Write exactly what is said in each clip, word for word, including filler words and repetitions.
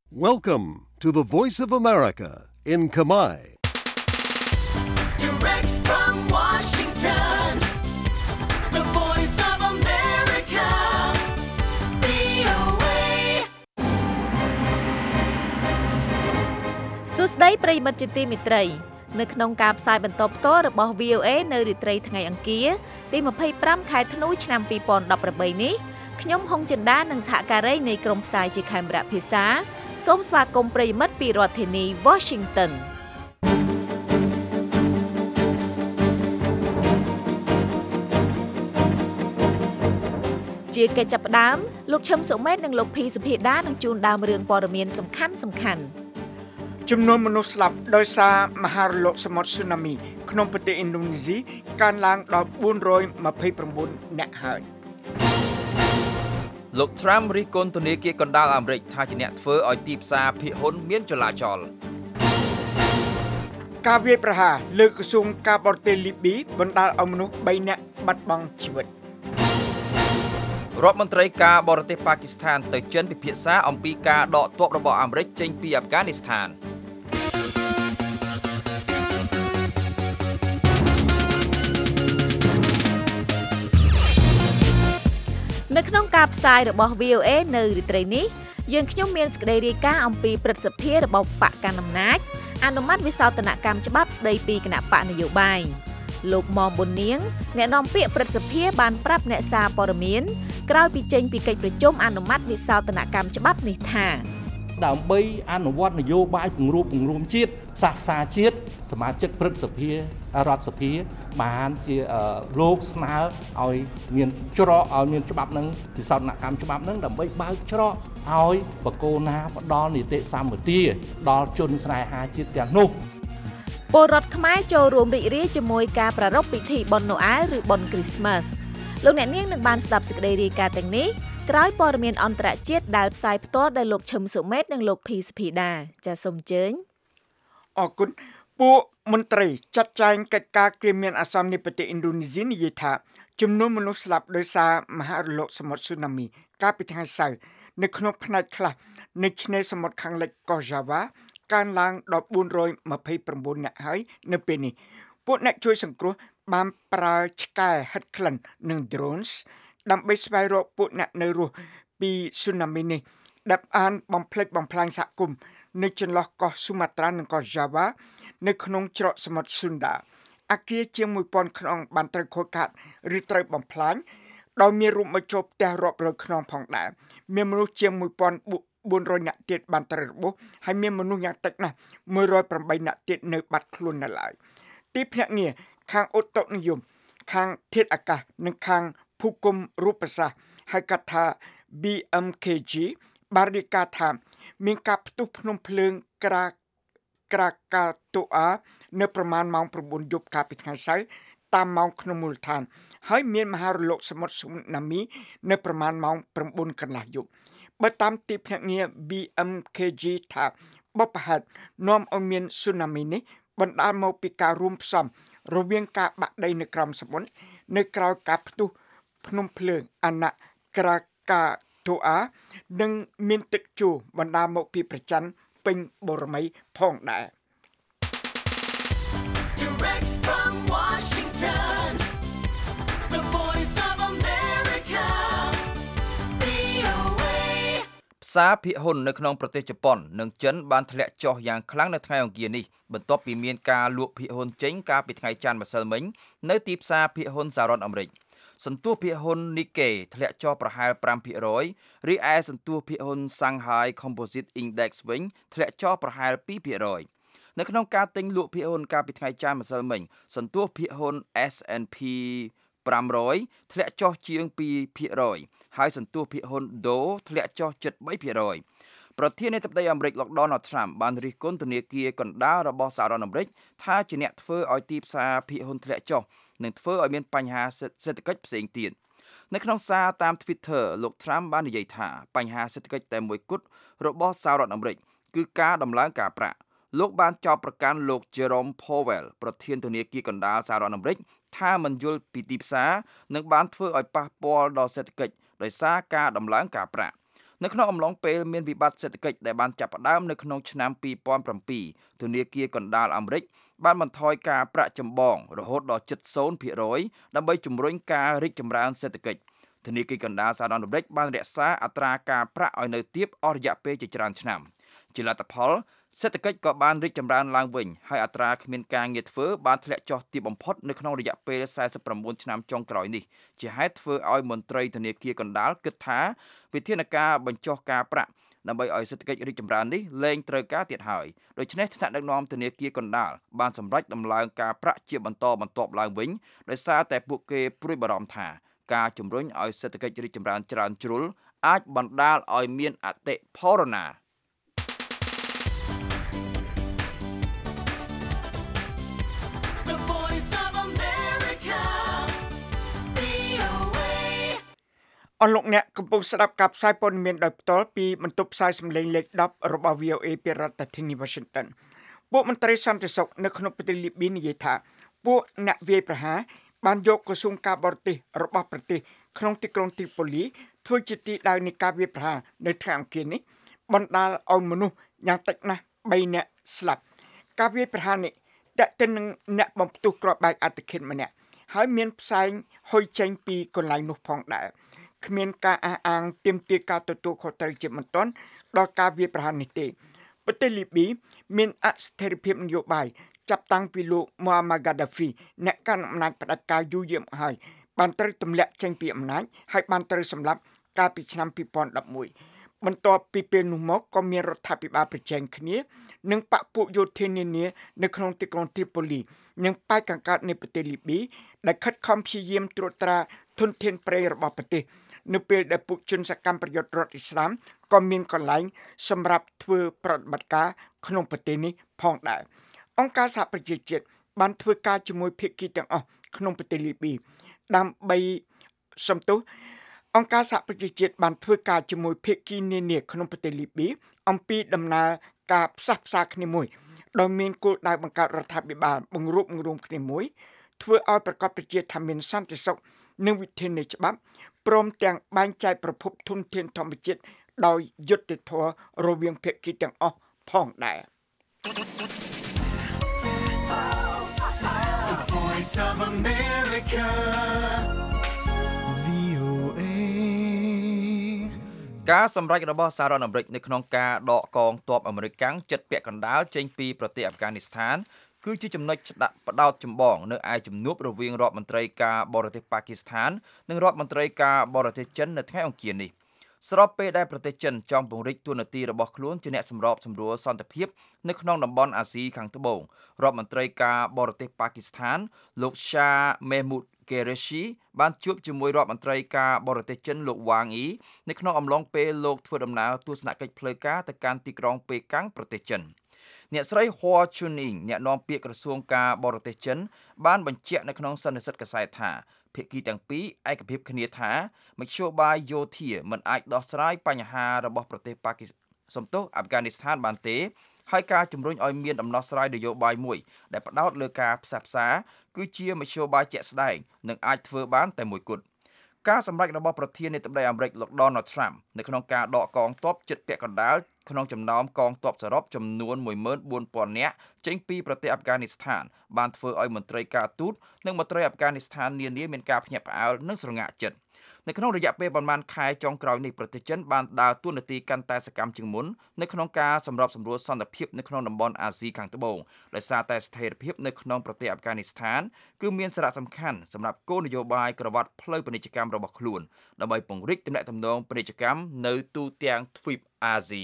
Welcome to the Voice of America in Khmer. Direct from Washington, the Voice of America, វី អូ เอសួស្តីប្រិយមិត្តជាទីមេត្រីនៅក្នុងការផ្សាយបន្តផ្ទាល់របស់ វី អូ เอ នៅរាត្រីថ្ងៃអង្គារទីยี่สิบห้าខែធ្នូឆ្នាំยี่สิบสิบแปดនេះខ្ញុំហុងចិន្តានិងសហការីនៃក្រុមផ្សាយជាខេមរៈភាសាសូមស្វាគមន៍ប្រិយមិត្តពីរដ្ឋធានី Washington ជាកិច្ចចាប់ផ្ដើមលោកឈឹមសុមេតនិងលោកភីសុភាដានឹងជួនដើមរឿងព័ត៌មានសំខាន់សំខាន់ចំនួនមនុស្សស្លាប់ដោយសារមហារលកសមុទ្រស៊ូណាមីក្នុងប្រទេសឥណ្ឌូនេស៊ីកើនឡើងដល់បួនរយម្ភៃប្រាំបួននាក់ហើយលោក Trump រិះគន់ធនាគារកណ្ដាលអាមេរិកថាជាអ្នកធ្វើឲ្យទីផ្សារភាគហ៊ុនមានចលាចលការវាយប្រហារលើក្រសួងការបរទេសលីប៊ីបណ្ដាលឲ្យមនុស្សបីនាក់បាត់បង់ជីវិតរដ្ឋមន្ត្រីការបរទេសប៉ាគីស្ថានទៅចិនពិភាក្សាអំពីការដកទ័ពរបស់អាមេរិកចេញពីអាហ្វហ្គានីស្ថាននៅក្នុងការផ្សាយរបស់ វី អូ เอ នៅរាត្រីនេះយើងខ្ញុំមានសេចក្តីរាយការណ៍អំពីព្រឹទ្ធសភារបស់បកកណ្ដាលអំណាចអនុម័តវិសោធនកម្មច្បាប់ស្តីពីគណៈបកនយោបាយលោកមុំប៊ុននាងអ្នកនាំពាក្យព្រឹទ្ធសភាបានប្រាប់អ្នកសារព័ត៌មានក្រោយពីចេញពីកិច្ចប្រជុំអនុម័តវិសោធនកម្មច្បាប់នេះថាដើម្បីអនុវត្តនយោបាយពង្រួមពង្រួមជាតិសាសសាជាតិសមាជិកព្រឹទ្ធសភារដ្ឋសភាបានជាលោកស្នើឲ្យមានច្រកឲ្យមានច្បាប់នឹងវិសោធនកម្មច្បាប់នឹងដើម្បីបើកច្រកឲ្យបកគោណាផ្ដល់នីតិសម្បទាដល់ជនស្នេហាជាតិទាំងនោះពលរដ្ឋខ្មែរចូលរួមរីករាយជាមួយការប្រារព្ធពិធីបុណ្យណូអែលឬបុណ្យគ្រីស្មាស់លោកអ្នកនាងនឹងបានស្ដាប់សេចក្តីរាយការណ៍ទាំងនេះក្រោយព័ត៌មានអន្តរជាតិដែលផ្សាយផ្ទាល់ដោយលោកឈឹមសុមេតនិងលោកភីសុភីដាចាសសូមអញ្ជើញអរគុណពួកមន្ត្រីចាត់ចែងកិច្ចការគ្រាមានអាសន្ននៃប្រទេសឥណ្ឌូនេស៊ីនិយាយថាចំនួនមនុស្សស្លាប់ដោយសារមហារលកសមុទ្រស៊ូណាមីកាលពីថ្ងៃសៅរ៍នៅក្នុងផ្នែកខ្លះនៃឆ្នេរសមុទ្រខាងលិចកោះយ៉ាវ៉ាកើនឡើងដល់បួនរយម្ភៃប្រាំបួននាក់ហើយនៅពេលនេះពួកអ្នកជួយសង្គ្រោះបានប្រើឆ្កែហិតក្លិននិង drones ដើម្បីស្វែងរកពួកអ្នកនៅរស់ពីស៊ូណាមីនេះដែលបានបំផ្លិចបំផ្លាញសហគមន៍នៅចន្លោះកោះស៊ូម៉ាត្រានិងកោះយ៉ាវ៉ានៅក្នុងច្រកសមុទ្រស៊ុនដាអគារជាងមួយពាន់ខ្នងបានត្រូវខូចខាតឬត្រូវបំផ្លាញដោយមានរូបមកចូលផ្ទះរាប់រយខ្នងផងដែរមានមនុស្សជាងមួយពាន់បួនរយនាក់ទៀតបានត្រូវរបួសហើយមានមនុស្សយ៉ាងតិចណាស់មួយរយប្រាំបីនាក់ទៀតនៅបាត់ខ្លួននៅឡើយទីភ្នាក់ងារខាងឧតុនិយមខាងធាតុអាកាសនិងខាងភូមិគមរូបសាស្ត្រហៅកាត់ថា ប៊ី អឹម កេ ជី បានរាយការណ៍ថាមានការផ្ទុះភ្នំភ្លើងក្រាក្រាកាតូអានៅប្រមាណម៉ោង៩យប់កាលពីថ្ងៃសៅរ៍តាមម៉ោងក្នុងមូលដ្ឋានហើយមានមហារលកសមុទ្រស៊ូណាមីនៅប្រមាណម៉ោង៩កន្លះយប់បើតាមទីភ្នាក់ងារ ប៊ី អឹម កេ ជី ថាបបហេតុនាំឲ្យមានស៊ូណាមីនេះបណ្ដាលមកពីការរួមផ្សំរវាងការបាក់ដីនៅក្រោមសមុទ្រនៅក្រៅការផ្ទុះភ្នំភ្លើងអនក្រាកាតូអានិងមានទឹកជោបណ្ដាលមកពីប្រច័ណ្ឌពេញបូរមីផងដែរ Direct from Washington, the Voice of America, វី អូ เอផ្សារភាគហ៊ុននៅក្នុងប្រទេសជប៉ុននិងចិនបានធ្លាក់ចុះយ៉ាងខ្លាំងនៅថ្ងៃអង្គារនេះបន្ទាប់ពីមានការលក់ភាគហ៊ុនចេញកាលពីថ្ងៃច័ន្ទម្សិលមិញនៅទីផ្សារភាគហ៊ុនសហរដ្ឋអាមេរិកសន្ទុះភាគហ៊ុន Nikkei ធ្លាក់ចុះប្រហែល5%រីឯសន្ទុះភាគហ៊ុន Shanghai Composite Index វិញធ្លាក់ចុះប្រហែល2%នៅក្នុងការទិញលក់ភាគហ៊ុនកាលពីថ្ងៃច័ន្ទម្សិលមិញសន្ទុះភាគហ៊ុន เอส แอนด์ พี ห้าร้อยធ្លាក់ចុះជាង2%ហើយសន្ទុះភាគហ៊ុន Dow ធ្លាក់ចុះជិត3%ប្រធានាធិបតីអាមេរិកលោក Donald Trump បានរិះគន់ធនាគារកណ្ដាលរបស់សហរដ្ឋអាមេរិកថាជាអ្នកធ្វើឲ្យទីផ្សារភាគហ៊ុនធ្លាក់ចុះនិងធ្វើឲ្យមានបញ្ហាសេដ្ឋកិច្ចផ្សេងទៀតនៅក្នុងសារតាម Twitter លោក Trump បាននិយាយថាបញ្ហាសេដ្ឋកិច្ចតែមួយគត់របស់សហរដ្ឋអាមេរិកគឺការដំឡើងការប្រាក់លោកបានចោទប្រកាន់លោក Jerome Powell ប្រធានធនាគារកណ្ដាលសហរដ្ឋអាមេរិកថាមិនយល់ពីទីផ្សារនិងបានធ្វើឲ្យប៉ះពាល់ដល់សេដ្ឋកិច្ចដោយសារការដំឡើងការប្រាក់នៅក្នុងអំឡុងពេលមានវិបត្តិសេដ្ឋកិច្ចដែលបានចាប់ផ្ដើមនៅក្នុងឆ្នាំពីរពាន់bảyធនាគារកណ្ដាលអាមេរិកបានបន្ថយការប្រាក់ចម្បងរហូតដល់ជិត ศูนย์ ភាគរយ ដើម្បីជំរុញការរីកចម្រើនសេដ្ឋកិច្ចធនាគារកណ្ដាលសហរដ្ឋអាមេរិកបានរក្សាអត្រាការប្រាក់ឲ្យនៅទាបអស់រយៈពេលជាច្រើនឆ្នាំជាលទ្ធផលសេដ្ឋកិច្ចក៏បានរីកចម្រើនឡើងវិញហើយអត្រាគ្មានការងារធ្វើបានធ្លាក់ចុះទាបបំផុតនៅក្នុងរយៈពេលសែសិបប្រាំបួនឆ្នាំចុងក្រោយនេះជាហេតុធ្វើឲ្យមន្ត្រីធនាគារកណ្ដាលគិតថាវិធានការបញ្ចុះការប្រាក់ដើម្បីឲ្យសេដ្ឋកិច្ចរីកចម្រើននេះលែងត្រូវការទៀតហើយដូច្នេះថ្នាក់ដឹកនាំធនាគារកណ្ដាលបានសម្រេចដំឡើងការប្រាក់ជាបន្តបន្ទាប់ឡើងវិញដោយសារតែពួកគេព្រួយបារម្ភថាការជំរុញឲ្យសេដ្ឋកិច្ចរីកចម្រើនច្រើនជ្រុលអាចបណ្ដាលឲ្យមានអតិផរណា The voice of America, វី អូ เอអស់លោកអ្នកកំពុងស្ដាប់ការផ្សាយព័ត៌មានដោយផ្ទាល់ពីបន្ទប់ផ្សាយសំឡេងលេខដប់របស់ វី អូ เอ ពីរដ្ឋធានី Washington ពួកមន្ត្រីសន្តិសុខនៅក្នុងប្រទេសលីប៊ីនិយាយថាពួកអ្នកវាយប្រហារបានយកក្រសួងការបរទេសរបស់ប្រទេសក្នុងទីក្រុងទីប៉ូលីធ្វើជាទីដៅនៃការវាយប្រហារនៅថ្ងៃអង្គារនេះបណ្ដាលឲ្យមនុស្សយ៉ាងតិចណាស់បីនាក់ស្លាប់ការវាយប្រហារនេះតែកទៅនឹងអ្នកបំផ្ទុះគ្រាប់បែកអត្តឃាតម្នាក់ហើយមានផ្សែងហុយចេញពីកន្លែងនោះផងដែរគ្មានការអះអាងទាមទារការទទួលខុសត្រូវជាបន្ទាន់ដល់ការវាយប្រហារនេះទេប្រទេសលីប៊ីមានអស្ថិរភាពនយោបាយចាប់តាំងពីលោក Muammar Gaddafi អ្នកកាន់អំណាចផ្ដាច់ការយូរយារមកហើយបានត្រូវទម្លាក់ចេញពីអំណាចហើយបានត្រូវសម្លាប់កាលពីឆ្នាំពីរពាន់ដប់មួយបន្ទាប់ពីពេលនោះមកក៏មានរដ្ឋាភិបាលប្រជែងគ្នានិងបកពួកយោធានានានៅក្នុងទីក្រុងទីប៉ូលីនិងប៉ែកកង្កើតនៃប្រទេសលីប៊ីដែលខិតខំព្យាយាមត្រួតត្រាធនធានប្រៃរបស់ប្រទេសនៅពេលដែលពួកជនសកម្មប្រយុទ្ធរដ្ឋអ៊ីស្លាមក៏មានកន្លែងសម្រាប់ធ្វើប្រតិបត្តិការក្នុងប្រទេសនេះផងដែរអង្គការសហប្រជាជាតិបានធ្វើការជាមួយភាគីទាំងអស់ក្នុងប្រទេសលីប៊ីដើម្បីសំទោសអង្គការសហប្រជាជាតិបានធ្វើការជាមួយភាគីនានាក្នុងប្រទេសលីប៊ីអំពីដំណើរការផ្សះផ្សាគ្នាមួយដោយមានគោលដៅបង្កើតរដ្ឋាភិបាលបង្រួបបង្រួមគ្នាមួយធ្វើឲ្យប្រកបប្រជាថាមានសន្តិសុខនិងវិធាននៃច្បាប់ព្រមទាំងបែងចែកប្រភពធនធានធម្មជាតិដោយយុត្តិធម៌រវាងភាគីទាំងអស់ផងដែរ The voice of America, វី អូ เอការសម្រេចរបស់សហរដ្ឋអាមេរិកនៅក្នុងការដកកងទ័ពអាមេរិកកាំងចិត្តពាក់កណ្ដាលចេញពីប្រទេសអាហ្វហ្គានីស្ថានគឺជាចំណុចដាក់ផ្ដោតចម្បងនៅឯជំនួបរវាងរដ្ឋមន្ត្រីការបរទេសប៉ាគីស្ថាននិងរដ្ឋមន្ត្រីការបរទេសចិននៅថ្ងៃអង្គារនេះស្របពេលដែលប្រទេសចិនចង់ពង្រីកតួនាទីរបស់ខ្លួនជាអ្នកសម្របសម្រួលសន្តិភាពនៅក្នុងតំបន់អាស៊ីខាងត្បូងរដ្ឋមន្ត្រីការបរទេសប៉ាគីស្ថានលោក Shah Mehmood Qureshi បានជួបជាមួយរដ្ឋមន្ត្រីការបរទេសចិនលោក Wang Yi នៅក្នុងអំឡុងពេលលោកធ្វើដំណើរទស្សនកិច្ចផ្លូវការទៅកាន់ទីក្រុងប៉េកាំងប្រទេសចិនអ្នកស្រី Hua Chunying អ្នកនាំពាក្យក្រសួងការបរទេសចិនបានបញ្ជាក់នៅក្នុងសន្និសីទកាសែតថាភាគីទាំងពីរឯកភាពគ្នាថាមធ្យោបាយយោធាមិនអាចដោះស្រាយបញ្ហារបស់ប្រទេសប៉ាគីសំទោសអាហ្វហ្គានីស្ថានបានទេហើយការជំរុញឲ្យមានដំណោះស្រាយនយោបាយមួយដែលផ្ដោតលើការផ្សះផ្សាគឺជាមធ្យោបាយជាក់ស្ដែងនិងអាចធ្វើបានតែមួយគត់ការសម្រេចរបស់ប្រធានាធិបតីអាមេរិកលោក Donald Trump នៅក្នុងការដកកងទ័ពជិតពាក់កណ្ដាលក្នុងចំណោមកងទ័ពសរុបចំនួនមួយម៉ឺនបួនពាន់នាក់ចេញពីប្រទេសអាហ្វហ្គានីស្ថានបានធ្វើឲ្យមន្ត្រីការទូតនិងមន្ត្រីអាហ្វហ្គានីស្ថាននានាមានការភ្ញាក់ផ្អើលនិងស្រងាក់ចិត្តនៅក្នុងរយៈពេលប្រមាណខែចុងក្រោយនេះប្រទេសចិនបានដើរតួនាទីកាន់តែសកម្មជាងមុននៅក្នុងការសម្របសម្រួលសន្តិភាពនៅក្នុងតំបន់អាស៊ីខាងត្បូងដោយសារតែស្ថិរភាពនៅក្នុងប្រទេសអាហ្វហ្គានីស្ថានគឺមានសារៈសំខាន់សម្រាប់គោលនយោបាយក្រវ៉ាត់ផ្លូវពាណិជ្ជកម្មរបស់ខ្លួនដើម្បីពង្រីកទំនាក់ទំនងពាណិជ្ជកម្មនៅទូទាំងទ្វីបអាស៊ី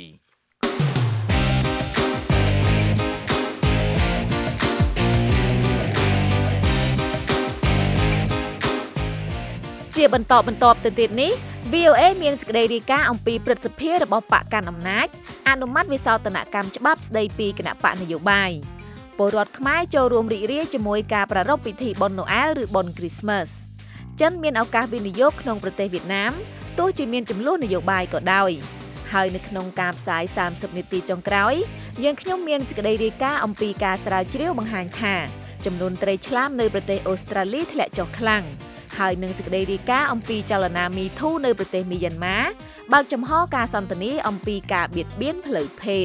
ជាបន្តបន្ទាប់ទៅទៀតនេះ វី អូ เอ មានសេចក្តីរាយការណ៍អំពីព្រឹទ្ធសភារបស់បកកាន់អំណាចអនុម័តវិសោធនកម្មច្បាប់ស្តីពីគណៈបកនយោបាយពលរដ្ឋខ្មែរចូលរួមរីករាយជាមួយការប្រារព្ធពិធីបុណ្យណូអែលឬបុណ្យគ្រីស្មាសចិនមានឱកាសវិនិយោគក្នុងប្រទេសវៀតណាមទោះជាមានចំនួននយោបាយក៏ដោយហើយនៅក្នុងការផ្សាយសាមសិបនាទីចុងក្រោយយើងខ្ញុំមានសេចក្តីរាយការណ៍អំពីការស្រាវជ្រាវបង្ហាញថាចំនួនត្រីឆ្លាមនៅប្រទេសអូស្ត្រាលីធ្លាក់ចុះខ្លាំងហើយនឹងសេចក្តីរាយការណ៍អំពីចលនា Me Too នៅប្រទេសមីយ៉ាន់ម៉ាបើកចំហការសន្ទនាអំពីការបៀតបៀនផ្លូវភេទ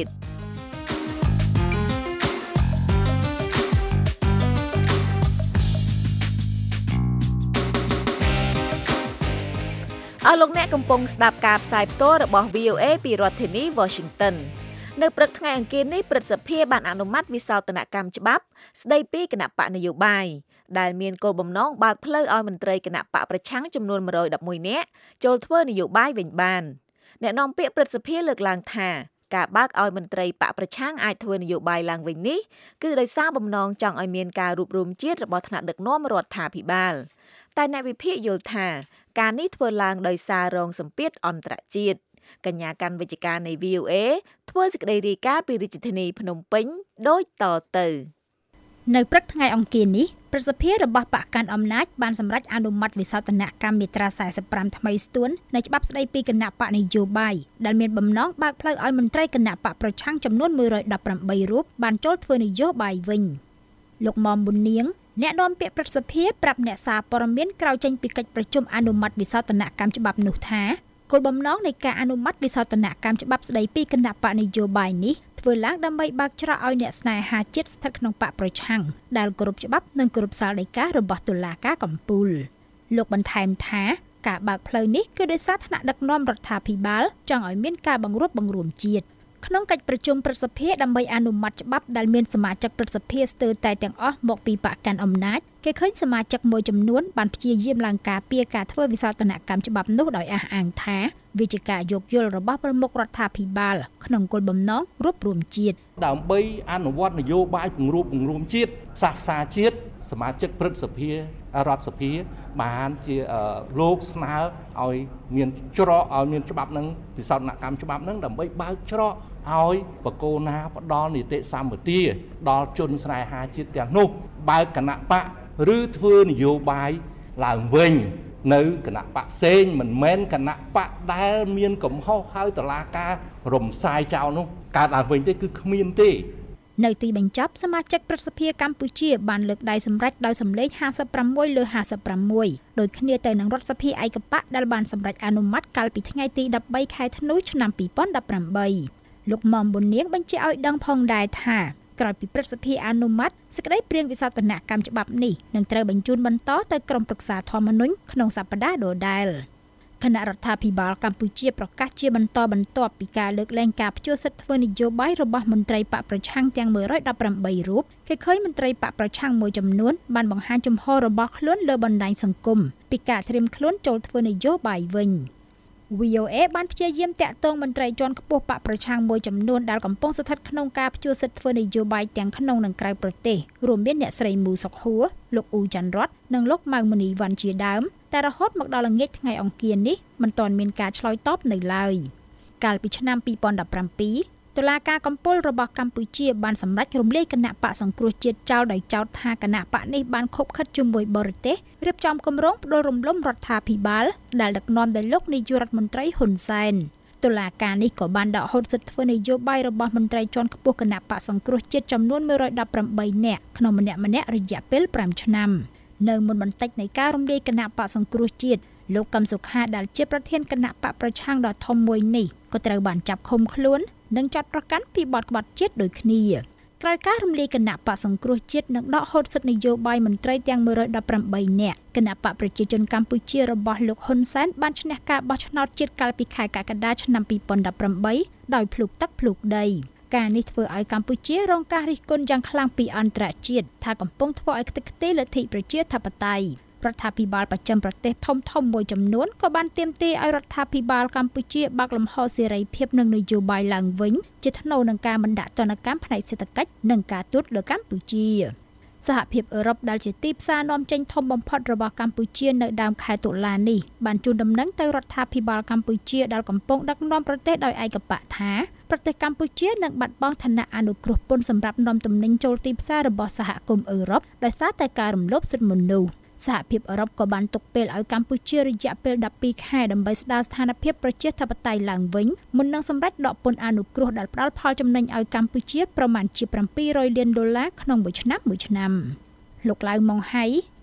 អស់លោកអ្នកកំពុងស្ដាប់ការផ្សាយផ្ទាល់របស់ វី អូ เอ ពីរដ្ឋធានី Washington នៅព្រឹកថ្ងៃអង្គារនេះព្រឹទ្ធសភាបានអនុម័តវិសោធនកម្មច្បាប់ស្ដីពីគណៈបកនយោបាយដែលមានគោលបំណងបើកផ្លូវឲ្យមន្ត្រីគណៈបកប្រឆាំងចំនួនone hundred elevenនាក់ចូលធ្វើនយោបាយវិញបានអ្នកនាំពាក្យព្រឹទ្ធសភាលើកឡើងថាការបើកឲ្យមន្ត្រីបកប្រឆាំងអាចធ្វើនយោបាយឡើងវិញនេះគឺដោយសារបំណងចង់ឲ្យមានការរួបរวมជាតិរបស់ថ្នាក់ដឹកនាំរដ្ឋាភិបាលតែអ្នកវិភាគយល់ថាការនេះធ្វើឡើងដោយសាររងសម្ពាធអន្តរជាតិកញ្ញាកាន់វិជ្ជការនៃ វី អូ เอ ធ្វើសេចក្តីរាយការណ៍ពីរាជធានីភ្នំពេញដូចតទៅនៅព្រឹកថ្ងៃអង្គារនេះប្រសិទ្ធភាពរបស់បកកាន់អំណាចបានសម្រេចអនុម័តវិសោធនកម្មមាត្រាforty-fiveថ្មីស្ទួននៃច្បាប់ស្តីពីគណៈបកនយោបាយដែលមានបំណងបើកផ្លូវឲ្យមន្ត្រីគណៈបកប្រឆាំងចំនួនone hundred eighteenរូបបានចូលធ្វើនយោបាយវិញលោកមុំប៊ុននាងអ្នកនាំពាក្យប្រសិទ្ធភាពប្រាប់អ្នកសារព័ត៌មានក្រោយចេញពីកិច្ចប្រជុំអនុម័តវិសោធនកម្មច្បាប់នោះថាគោលបំណងនៃការអនុម័តវិសោធនកម្មច្បាប់ស្តីពីគណៈបកនយោបាយនេះធ្វើឡើងដើម្បីបើកច្រកឲ្យអ្នកស្នេហាជាតិស្ថិតក្នុងបកប្រឆាំងដែលគោរពច្បាប់និងគោរពសាលដីការបស់តុលាការកំពូលលោកបន្ថែមថាការបើកផ្លូវនេះគឺដោយសារថ្នាក់ដឹកនាំរដ្ឋាភិបាលចង់ឲ្យមានការបង្រួបបង្រួមជាតិក្នុងកិច្ចប្រជុំព្រឹទ្ធសភាដើម្បីអនុម័តច្បាប់ដែលមានសមាជិកព្រឹទ្ធសភាស្ទើរតែទាំងអស់មកពីបកកាន់អំណាចគេឃើញសមាជិកមួយចំនួនបានព្យាយាមឡើងការពារការធ្វើវិសោធនកម្មច្បាប់នោះដោយអះអាងថាវាជាការយោគយល់របស់ប្រមុខរដ្ឋាភិបាលក្នុងគោលបំណងរួបរวมជាតិដើម្បីអនុវត្តនយោបាយពង្រួបពង្រួមជាតិសាសភាជាតិសមាជិកព្រឹទ្ធសភារដ្ឋសភាបានជាលោកស្នើឲ្យមានច្រកឲ្យមានច្បាប់នឹងវិសោធនកម្មច្បាប់នឹងដើម្បីបើកច្រកឲ្យបកគោណាផ្ដល់នីតិសម្បទាដល់ជនស្នេហាជាតិទាំងនោះបើកគណៈបកឬធ្វើនយោបាយឡើងវិញនៅគណៈបកផ្សេងមិនមែនគណៈបកដែលមានកំហុសហើយតុលាការរំសាយចោលនោះកើតឡើងវិញទេគឺគ្មានទេនៅទីបញ្ចប់សមាជិកព្រឹទ្ធសភាកម្ពុជាបានលើកដៃសម្រេចដោយសម្លេងfifty-sixលើfifty-sixដូចគ្នាទៅនឹងរដ្ឋសភាឯកបកដែលបានសម្រេចអនុម័តកាលពីថ្ងៃទីthirteenខែធ្នូឆ្នាំtwenty eighteenលោកមុំប៊ុននាងបញ្ជាក់ឲ្យដឹងផងដែរថាក្រោយពីព្រឹទ្ធសភាអនុម័តសេចក្តីព្រាងវិសោធនកម្មច្បាប់នេះនឹងត្រូវបញ្ជូនបន្តទៅក្រុមប្រឹក្សាធម្មនុញ្ញក្នុងសប្តាហ៍ដដែលគណៈរដ្ឋាភិបាលកម្ពុជាប្រកាសជាបន្តបន្ទាប់ពីការលើកលែងការផ្ជួសសិទ្ធិធ្វើនយោបាយរបស់មន្ត្រីបកប្រឆាំងទាំងone hundred eighteenរូបគេឃើញមន្ត្រីបកប្រឆាំងមួយចំនួនបានបង្ហាញជំហររបស់ខ្លួនលើបណ្ដាញសង្គមពីការត្រៀមខ្លួនចូលធ្វើនយោបាយវិញ វី អូ เอ បានព្យាយាមតាក់ទងមន្ត្រីជាន់ខ្ពស់បកប្រឆាំងមួយចំនួនដែលកំពុងស្ថិតក្នុងការផ្ជួសសិទ្ធិធ្វើនយោបាយទាំងក្នុងនិងក្រៅប្រទេសរួមមានអ្នកស្រីមូសុកហួរលោកអ៊ូច័ន្ទរតនិងលោកម៉ៅមនីវ៉ាន់ជាដើមតែរហូតមកដល់ល្ងាចថ្ងៃអង្គារនេះមិនទាន់មានការឆ្លើយតបនៅឡើយកាលពីឆ្នាំtwenty seventeenតុលាការកំពូលរបស់កម្ពុជាបានសម្រេចរំលាយគណៈបកសង្គ្រោះជាតិចោលដោយចោទថាគណៈបកនេះបានខົບខិតជាមួយបរទេសរៀបចំគម្រោងផ្ដួលរំលំរដ្ឋាភិបាលដែលដឹកនាំដោយលោកនាយករដ្ឋមន្ត្រីហ៊ុនសែនតុលាការនេះក៏បានដកហូតសិទ្ធិធ្វើនយោបាយរបស់មន្ត្រីជាន់ខ្ពស់គណៈបកសង្គ្រោះជាតិចំនួនone hundred eighteenនាក់ក្នុងម្នាក់ម្នាក់រយៈពេលfiveឆ្នាំនៅមុនបន្តិចនៃការរំលាយគណៈបកសង្គ្រោះជាតិលោកកឹមសុខាដែលជាប្រធានគណៈបកប្រឆាំងដ៏ធំមួយនេះក៏ត្រូវបានចាប់ឃុំខ្លួននិងចាត់ប្រកាន់ពីបទក្បត់ជាតិដូចគ្នាក្រោយការរំលាយគណៈបកសង្គ្រោះជាតិនិងដកហូតសិទ្ធិនយោបាយមន្ត្រីទាំងone hundred eighteenនាក់គណៈបកប្រជាជនកម្ពុជារបស់លោកហ៊ុនសែនបានឈ្នះការបោះឆ្នោតជាតិកាលពីខែកក្កដាឆ្នាំtwenty eighteenដោយភ្លុកទឹកភ្លុកដីការនេះធ្វើឲ្យកម្ពុជារងការរិះគន់យ៉ាងខ្លាំងពីអន្តរជាតិថាកំពុងធ្វើឲ្យខ្ទេចខ្ទីលទ្ធិប្រជាធិបតេយ្យរដ្ឋាភិបាលបច្ចឹមប្រទេសធំធំមួយចំនួនក៏បានទាមទារឲ្យរដ្ឋាភិបាលកម្ពុជាបើកលំហសេរីភាពនិងនយោបាយឡើងវិញជាថ្នូវនឹងការបណ្ដាក់ទណ្ឌកម្មផ្នែកសេដ្ឋកិច្ចនិងការទូតលើកម្ពុជាសហភាពអឺរ៉ុបដែលជាទីផ្សារនាំចេញធំបំផុតរបស់កម្ពុជានៅដើមខែតុលានេះបានជូនដំណឹងទៅរដ្ឋាភិបាលកម្ពុជាដែលកំពុងដឹកនាំប្រទេសដោយឯកបកថាប្រទេសកម្ពុជានឹងបាត់បង់ឋានៈអនុគ្រោះពន្ធសម្រាប់នាំទំនិញចូលទីផ្សាររបស់សហគមន៍អឺរ៉ុបដោយសារតែការរំលោភសិទ្ធិមនុស្សសហភាពអឺរ៉ុបក៏បានទុកពេលឲ្យកម្ពុជារយៈពេលtwelveខែដើម្បីស្ដារស្ថានភាពប្រជាធិបតេយ្យឡើងវិញមុននឹងសម្រេចដកពន្ធអនុគ្រោះដែលផ្ដល់ផលចំណេញឲ្យកម្ពុជាប្រមាណជាseven hundredលានដុល្លារក្នុងមួយឆ្នាំមួយឆ្នាំលោកឡៅម៉ុងហៃ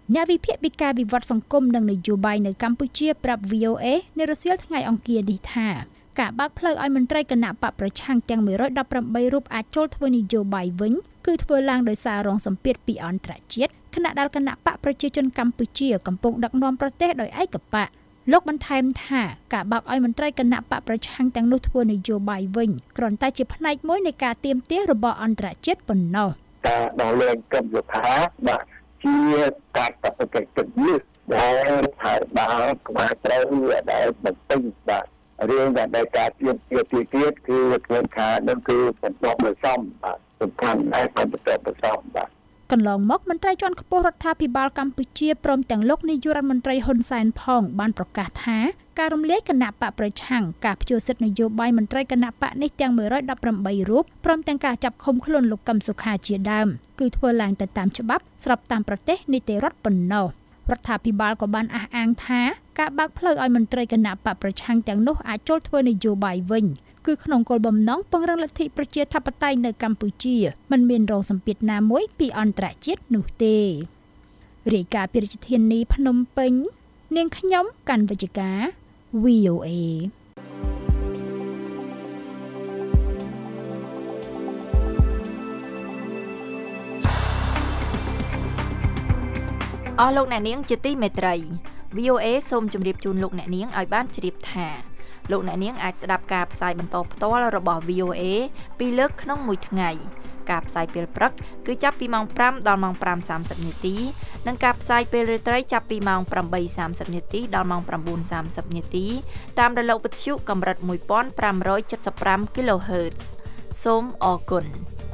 អ្នកវិភាគពីការវិវត្តសង្គមនិងនយោបាយនៅកម្ពុជាប្រាប់ V O A នៅរសៀលថ្ងៃអង្គារនេះថាការបើកផ្លូវឲ្យមន្ត្រីគណៈបកប្រឆាំងទាំងមួយរយដប់ប្រាំបីរូបអាចចូលធ្វើនយោបាយវិញគឺធ្វើឡើងដោយសាររងសម្ពាធពីអន្តរជាតិខណៈដែលគណៈបកប្រជាជនកម្ពុជាកំពុងដឹកនាំប្រទេសដោយឯកបកលោកបន្ថែមថាការបើកឲ្យមន្ត្រីគណៈបកប្រឆាំងទាំងនោះធ្វើនយោបាយវិញគ្រាន់តែជាផ្នែកមួយនៃការទាមទាររបស់អន្តរជាតិប៉ុណ្ណោះការដល់លែងកម្មយុថាបាទជាការតបកិច្ចគិតលឹះដែលថាដល់ក្បាលត្រូវដែលបំពេញបាទរឿងដែលការទៀមទាទៀតទៀតគឺធ្វើថានឹងគឺបន្តបន្សំបាទសំខាន់ដែលបន្តបន្សំបាទកន្លងមកមន្ត្រីជាន់ខ្ពស់រដ្ឋាភិបាលកម្ពុជាព្រមទាំងលោកនាយករដ្ឋមន្ត្រីហ៊ុនសែនផងបានប្រកាសថាការរំលាយគណៈបកប្រឆាំងការព្យួរសិទ្ធិនយោបាយមន្ត្រីគណៈបកនេះទាំងមួយរយដប់ប្រាំបីរូបព្រមទាំងការចាប់ឃុំខ្លួនលោកកឹមសុខាជាដើមគឺធ្វើឡើងទៅតាមច្បាប់ស្របតាមប្រទេសនីតិរដ្ឋប៉ុណ្ណោះរដ្ឋាភិបាលក៏បានអះអាងថាការបើកផ្លូវឲ្យមន្ត្រីគណៈបកប្រឆាំងទាំងនោះអាចចូលធ្វើនយោបាយវិញគឺក្នុងគោលបំណងពង្រឹងលទ្ធិប្រជាធិបតេយ្យនៅកម្ពុជាមិនមានរងសម្ពាធណាមួយពីអន្តរជាតិនោះទេរាយការណ៍ពីរាជធានីភ្នំពេញនាងខ្ញុំកាន់វិជ្ជការ V O A អស់លោកអ្នកនាងជាទីមេត្រី V O A សូមជម្រាបជូនលោកអ្នកនាងឲ្យបានជ្រាបថាលោកអ្នកនាងអាចស្ដាប់ការផ្សាយបន្តផ្ទាល់របស់ V O A ពីរលើកក្នុងមួយថ្ងៃការផ្សាយពេលព្រឹកគឺចាប់ពីម៉ោងប្រាំដល់ម៉ោងប្រាំសាមសិបនាទីនិងការផ្សាយពេលរាត្រីចាប់ពីម៉ោងប្រាំបីសាមសិបនាទីដល់ម៉ោងប្រាំបួនសាមសិបនាទីតាមរលកវិទ្យុកម្រិតមួយពាន់ប្រាំរយចិតសិបប្រាំ kHz សូមអរគុណ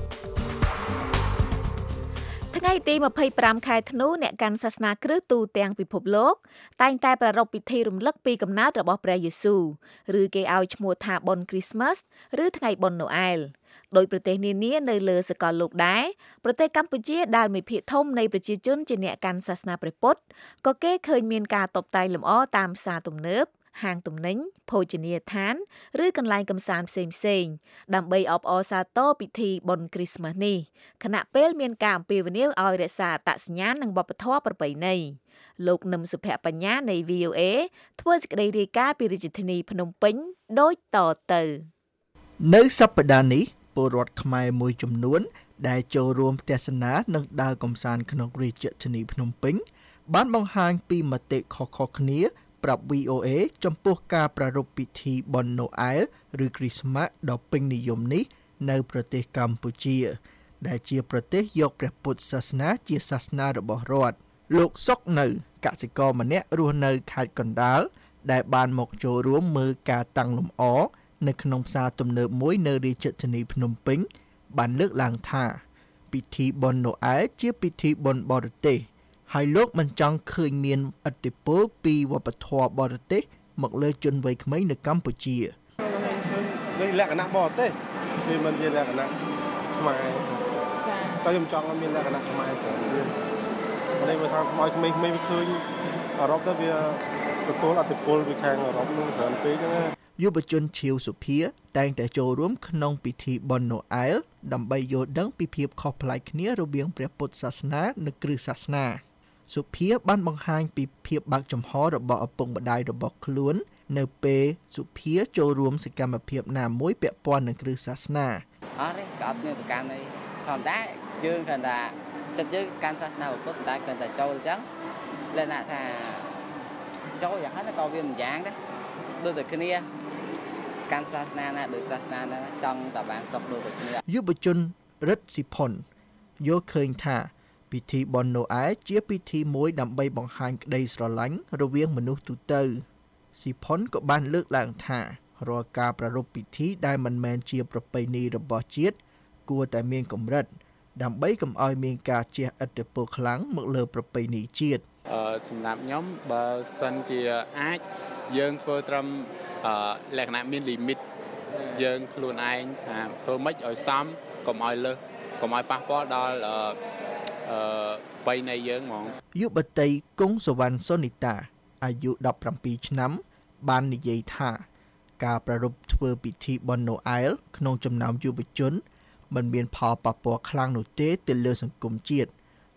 ថ្ងៃទីម្ភៃប្រាំខែធ្នូអ្នកកាន់សាសនាគ្រិស្តទូទាំងពិភពលោកតែងតែប្រារព្ធពិធីរំលឹកពីកំណើតរបស់ព្រះយេស៊ូវឬគេឲ្យឈ្មោះថាបុណ្យគ្រីស្មាស់ឬថ្ងៃបុណ្យណូអែលដោយប្រទេសនានានៅលើសកលលោកដែរប្រទេសកម្ពុជាដែលមានភាគធំនៃប្រជាជនជាអ្នកកាន់សាសនាព្រះពុទ្ធក៏គេឃើញមានការតុបតែងលម្អតាមផ្សារទំនើបហាងទំនិញភោជនីយដ្ឋានឬកន្លែងកម្សាន្តផ្សេងៗដើម្បីអបអរសាទរពិធីបុណ្យគ្រីស្មាស់នេះខណៈពេលមានការអំពាវនាវឲ្យរក្សាអត្តសញ្ញាណនិងវប្បធម៌ប្រពៃណីលោកនឹមសុភបញ្ញានៃ V O A ធ្វើសេចក្តីរាយការណ៍ពីរាជធានីភ្នំពេញដូចតទៅនៅសប្តាហ៍នេះពលរដ្ឋខ្មែរមួយចំនួនដែលចូលរួមទស្សនានិងដើរកម្សាន្តក្នុងរាជធានីភ្នំពេញបានបង្ហាញពីមតិខុសៗគ្នាប្រាប់ V O A ចំពោះការប្រារព្ធពិធីបុណ្យណូអែលឬគ្រីស្មាស់ដ៏ពេញនិយមនេះនៅប្រទេសកម្ពុជាដែលជាប្រទេសយកព្រះពុទ្ធសាសនាជាសាសនារបស់រដ្ឋលោកសុកនៅកសិករម្នាក់រស់នៅខេត្តកណ្ដាលដែលបានមកចូលរួមមើលការតាំងលម្អនៅក្នុងផ្សារទំនើបមួយនៅរាជធានីភ្នំពេញបានលើកឡើងថាពិធីបុណ្យណូអែលជាពិធីបុណ្យបរទេសហើយលោកមិនចង់ឃើញមានឥទ្ធិពលពីវប្បធម៌បរទេសមកលើជនវ័យក្មេងនៅកម្ពុជានេះលក្ខណៈបរទេសវាមិនជាលក្ខណៈខ្មែរចា៎តែខ្ញុំចង់ឲ្យមានលក្ខណៈខ្មែរច្រើនទៀតនេះវាថាខ្មោចក្មេងៗវាឃើញអឺរ៉ុបទៅវាទទួលឥទ្ធិពលពីខាងអឺរ៉ុបនោះច្រើនពេកហ្នឹងណាយុវជនឈៀវសុភាតែងតែចូលរួមក្នុងពិធីបុណ្យណូអែលដើម្បីយល់ដឹងពីភាពខុសប្លែកគ្នារវាងព្រះពុទ្ធសាសនានិងគ្រិស្តសាសនាសុភាបានបង្ហាញពីភាពបើកចំហរបស់ឪពុកម្ដាយរបស់ខ្លួននៅពេលសុភាចូលរួមសកម្មភាពណាមួយពាក់ព័ន្ធនឹងគ្រិស្តសាសនាអត់ទេក៏អត់មានប្រកាន់អីធម្មតាយើងគ្រាន់តែចិត្តយើងកាន់សាសនាពុទ្ធតែគ្រាន់តែចូលអញ្ចឹងលក្ខណៈថាចូលយ៉ាងហ្នឹងក៏វាមិនយ៉ាងដែរដូចតែគ្នាកាន់សាសនាណាដូចសាសនាណាចង់តែបានសុខដូចតែគ្នាយុវជនរិទ្ធសិផុនយល់ឃើញថាពិធីបុណ្យណូអែលជាពិធីមួយដើម្បីបង្ហាញក្តីស្រឡាញ់រវាងមនុស្សទូទៅស៊ីផុនក៏បានលើកឡើងថារាល់ការប្រារព្ធពិធីដែលមិនមែនជាប្រពៃណីរបស់ជាតិគួរតែមានកម្រិតដើម្បីកុំឲ្យមានការជះឥទ្ធិពលខ្លាំងមកលើប្រពៃណីជាតិអឺសម្រាប់ខ្ញុំបើសិនជាអាចយើងធ្វើត្រឹមអឺលក្ខណៈមាន limit យើងខ្លួនឯងថាធ្វើម៉េចឲ្យសមកុំឲ្យលើសកុំឲ្យប៉ះពាល់ដល់អឺអឺបៃណៃយើងហ្មងយុវតីគង់សវណ្ណសុនីតាអាយុដប់ប្រាំពីរឆ្នាំបាននិយាយថាការប្រារព្ធធ្វើពិធីបុណ្យណូអែលក្នុងចំណោមយុវជនមិនមានផលប៉ះពាល់ខ្លាំងនោះទេទៅលើសង្គមជាតិ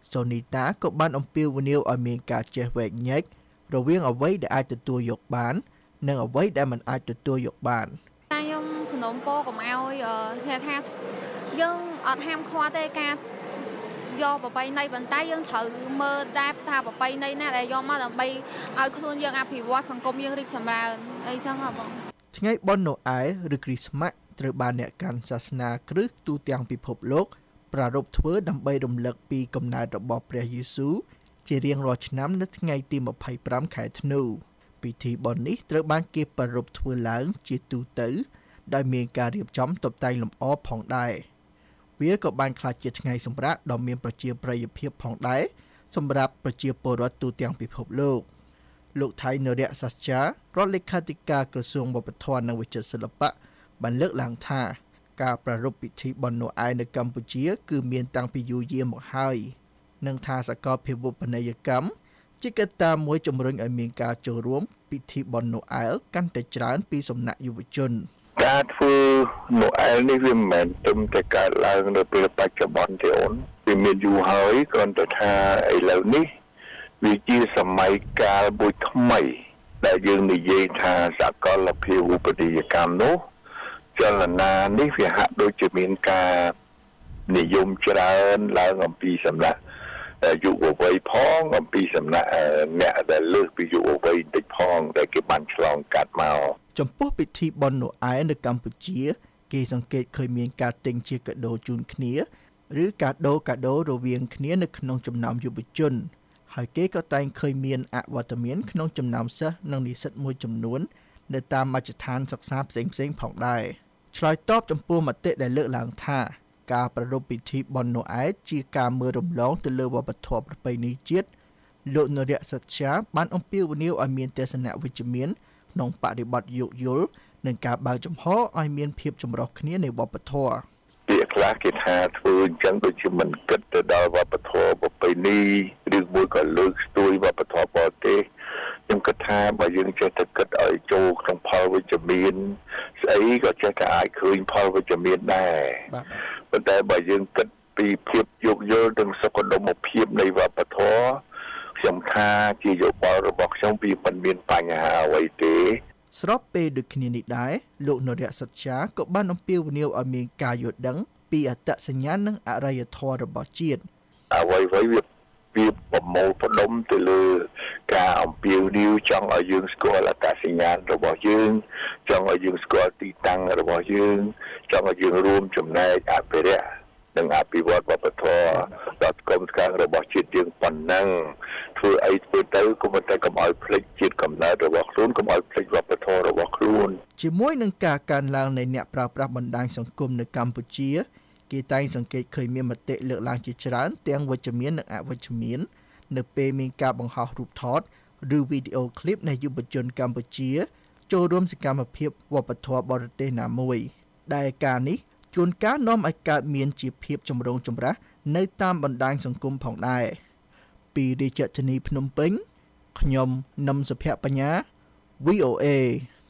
សូនីតាក៏បានអំពាវនាវឲ្យមានការចេះវែកញែករវាងអ្វីដែលអាចទទួលយកបាននិងអ្វីដែលមិនអាចទទួលយកបានតែខ្ញុំសំណូមពរកុំឲ្យគេថាយើងអត់ហាមឃាត់ទេការយកប្រពៃណីប៉ុន្តែយើងត្រូវមើលដែរថាប្រពៃណីណាដែលយកមកដើម្បីឲ្យខ្លួនយើងអភិវឌ្ឍសង្គមយើងរីកចម្រើនអីចឹងហ៎បងថ្ងៃបុណ្យណូអែលឬគ្រីស្មាស់ត្រូវបានអ្នកកាន់សាសនាគ្រិស្តទូទាំងពិភពលោកប្រារព្ធធ្វើដើម្បីរំលឹកពីកំណើតរបស់ព្រះយេស៊ូវជារៀងរាល់ឆ្នាំនៅថ្ងៃទីម្ភៃប្រាំខែធ្នូពិធីបុណ្យនេះត្រូវបានគេប្រារព្ធធ្វើឡើងជាទូទៅដោយមានការរៀបចំតុបតែងលម្អផងដែរវាក៏បានក្លាយជាថ្ងៃសម្រាកដ៏មានប្រជាប្រិយភាពផងដែរសម្រាប់ប្រជាពលរដ្ឋទូទាំងពិភពលោកលោកថៃនរៈសាស្ត្រារដ្ឋលេខាធិការក្រសួងវប្បធម៌និងវិចិត្រសិល្បៈបានលើកឡើងថាការប្រារព្ធពិធីបុណ្យណូអែលនៅកម្ពុជាគឺមានតាំងពីយូរយារមកហើយនិងថាសកលភាវូបនីយកម្មជាកត្តាមួយជំរុញឲ្យមានការចូលរួមពិធីបុណ្យណូអែលកាន់តែច្រើនពីសំណាក់យុវជនការធ្វើណូអែលនេះវាមិនមែនត្រឹមតែកើតឡើងនៅពេលបច្ចុប្បន្នទេអូនវាមានយូរហើយគ្រាន់តែថាឥឡូវនេះវាជាសម័យកាលមួយថ្មីដែលយើងនិយាយថាសកលភាវូបនីយកម្មនោះចលនានេះវាហាក់ដូចជាមានការនិយមច្រើនឡើងអំពីសំណាក់យុវវ័យផងអំពីសំណាក់អ្នកដែលលើសពីយុវវ័យបន្តិចផងដែលគេបានឆ្លងកាត់មកចំពោះពិធីបុណ្យណូអែលនៅកម្ពុជាគេសង្កេតឃើញមានការទិញជាកាដូជូនគ្នាឬកាដូកាដូរវាងគ្នានៅក្នុងចំណោមយុវជនហើយគេក៏តែងឃើញមានអវត្តមានក្នុងចំណោមសិស្សនិងនិស្សិតមួយចំនួននៅតាមមជ្ឈដ្ឋានសិក្សាផ្សេងៗផងដែរឆ្លើយតបចំពោះមតិដែលលើកឡើងថាការប្រារព្ធពិធីបុណ្យណូអែលជាការមើលរំលងទៅលើវប្បធម៌ប្រពៃណីជាតិលោកនរៈសច្ឆាបានអំពាវនាវឲ្យមានទស្សនវិជ្ជមានក្នុងបរិបទយោគយល់និងការបើកចំហឲ្យមានភាពចម្រុះគ្នានៃវប្បធម៌ពាក្យខ្លះគេថាធ្វើអញ្ចឹងដូចជាមិនគិតទៅដល់វប្បធម៌ប្រពៃណីឬមួយក៏លើកស្ទួយវប្បធម៌បរទេសខ្ញុំគិតថាបើយើងចេះតែគិតឲ្យចូលក្នុងផលវិជ្ជមានស្អីក៏ចេះតែអាចឃើញផលវិជ្ជមានដែរប៉ុន្តែបើយើងគិតពីភាពយោគយល់និងសុខដុមភាពនៃវប្បធម៌ខ្ញុំថាជាយោបល់របស់ខ្ញុំវាមិនមានបញ្ហាអ្វីទេស្របពេលដូចគ្នានេះដែរលោកនរៈសច្ឆាក៏បានអំពាវនាវឲ្យមានការយល់ដឹងពីអត្តសញ្ញាណនិងអរិយធម៌របស់ជាតិអ្វីៗវាវាប្រមូលផ្ដុំទៅលើការអំពាវនាវចង់ឲ្យយើងស្គាល់អត្តសញ្ញាណរបស់យើងចង់ឲ្យយើងស្គាល់ទីតាំងរបស់យើងចង់ឲ្យយើងរួមចំណែកអភិរក្សនិងអភិវឌ្ឍវប្បធម៌ដល់កុំស្កាងរបស់ជាតិយើងប៉ុណ្ណឹងធ្វើអីធ្វើទៅកុំតែកុំឲ្យភ្លេចជាតិកំណើតរបស់ខ្លួនកុំឲ្យភ្លេចវប្បធម៌របស់ខ្លួនជាមួយនឹងការកើនឡើងនៃអ្នកប្រើប្រាស់បណ្ដាញសង្គមនៅកម្ពុជាគេតែងសង្កេតឃើញមានមតិលើកឡើងជាច្រើនទាំងវិជ្ជមាននិងអវិជ្ជមាននៅពេលមានការបង្ហោះរូបថតឬវីដេអូឃ្លីបនៃយុវជនកម្ពុជាចូលរួមសកម្មភាពវប្បធម៌បរទេសណាមួយដែលការនេះជួនកាលនាំឲ្យកើតមានជាភាពចម្រូងចម្រាសនៅតាមបណ្ដាញសង្គមផងដែរពីរាជធានីភ្នំពេញខ្ញុំនឹមសុភ័ក្របញ្ញា វី អូ អេ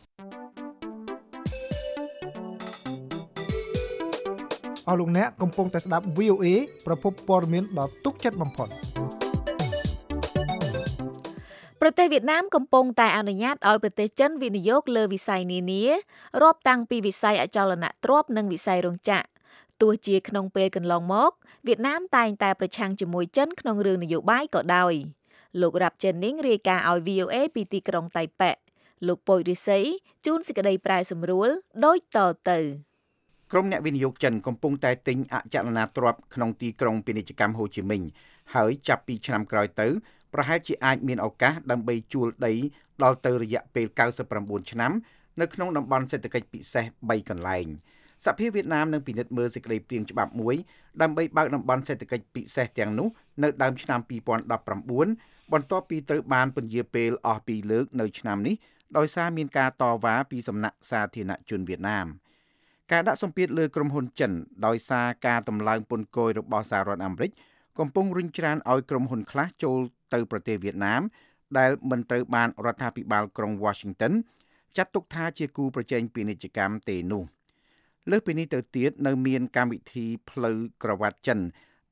អស់លោកអ្នកកំពុងតែស្ដាប់ វី អូ អេ ប្រភពព័ត៌មានដ៏ទុកចិត្តបំផុតប្រទេសវៀតណាមកំពុងតែអនុញ្ញាតឲ្យប្រទេសចិនវិនិយោគលើវិស័យនានារាប់តាំងពីវិស័យអចលនទ្រព្យនិងវិស័យរោងចក្រទោះជាក្នុងពេលកន្លងមកវៀតណាមតែងតែប្រឆាំងជាមួយចិនក្នុងរឿងនយោបាយក៏ដោយលោករ៉ាប់ចេននីងរាយការណ៍ឲ្យ វី អូ អេ ពីទីក្រុងតៃប៉េលោកពុយរិស័យជូនសេចក្តីប្រែសម្រួលដូចតទៅក្រុមអ្នកវិនិយោគចិនកំពុងតែទិញអចលនទ្រព្យក្នុងទីក្រុងពាណិជ្ជកម្មហូជីមិញហើយចាប់ពីឆ្នាំក្រោយទៅប្រហែលជាអាចមានឱកាសដើម្បីជួលដីដល់ទៅរយៈពេលកៅសិបប្រាំបួនឆ្នាំនៅក្នុងតំបន់សេដ្ឋកិច្ចពិសេសបីកន្លែងសភាវៀតណាមនឹងពិនិត្យមើលសេចក្តីព្រាងច្បាប់មួយដើម្បីបើកតំបន់សេដ្ឋកិច្ចពិសេសទាំងនោះនៅដើមឆ្នាំពីរពាន់ដប់ប្រាំបួនបន្ទាប់ពីត្រូវបានពន្យាពេលអស់ពីរលើកនៅឆ្នាំនេះដោយសារមានការតវ៉ាពីសំណាក់សាធារណជនវៀតណាមការដាក់សម្ពាធលើក្រុមហ៊ុនចិនដោយសារការតម្លើងពន្ធគយរបស់សហរដ្ឋអាមេរិកកំពុងរុញច្រានឲ្យក្រុមហ៊ុនខ្លះចូលទៅប្រទេសវៀតណាមដែលមិនត្រូវបានរដ្ឋាភិបាលក្រុង Washington ចាត់ទុកថាជាគូប្រជែងពាណិជ្ជកម្មទេនោះលើសពីនេះទៅទៀតនៅមានកម្មវិធីផ្លូវក្រវ៉ាត់ចិន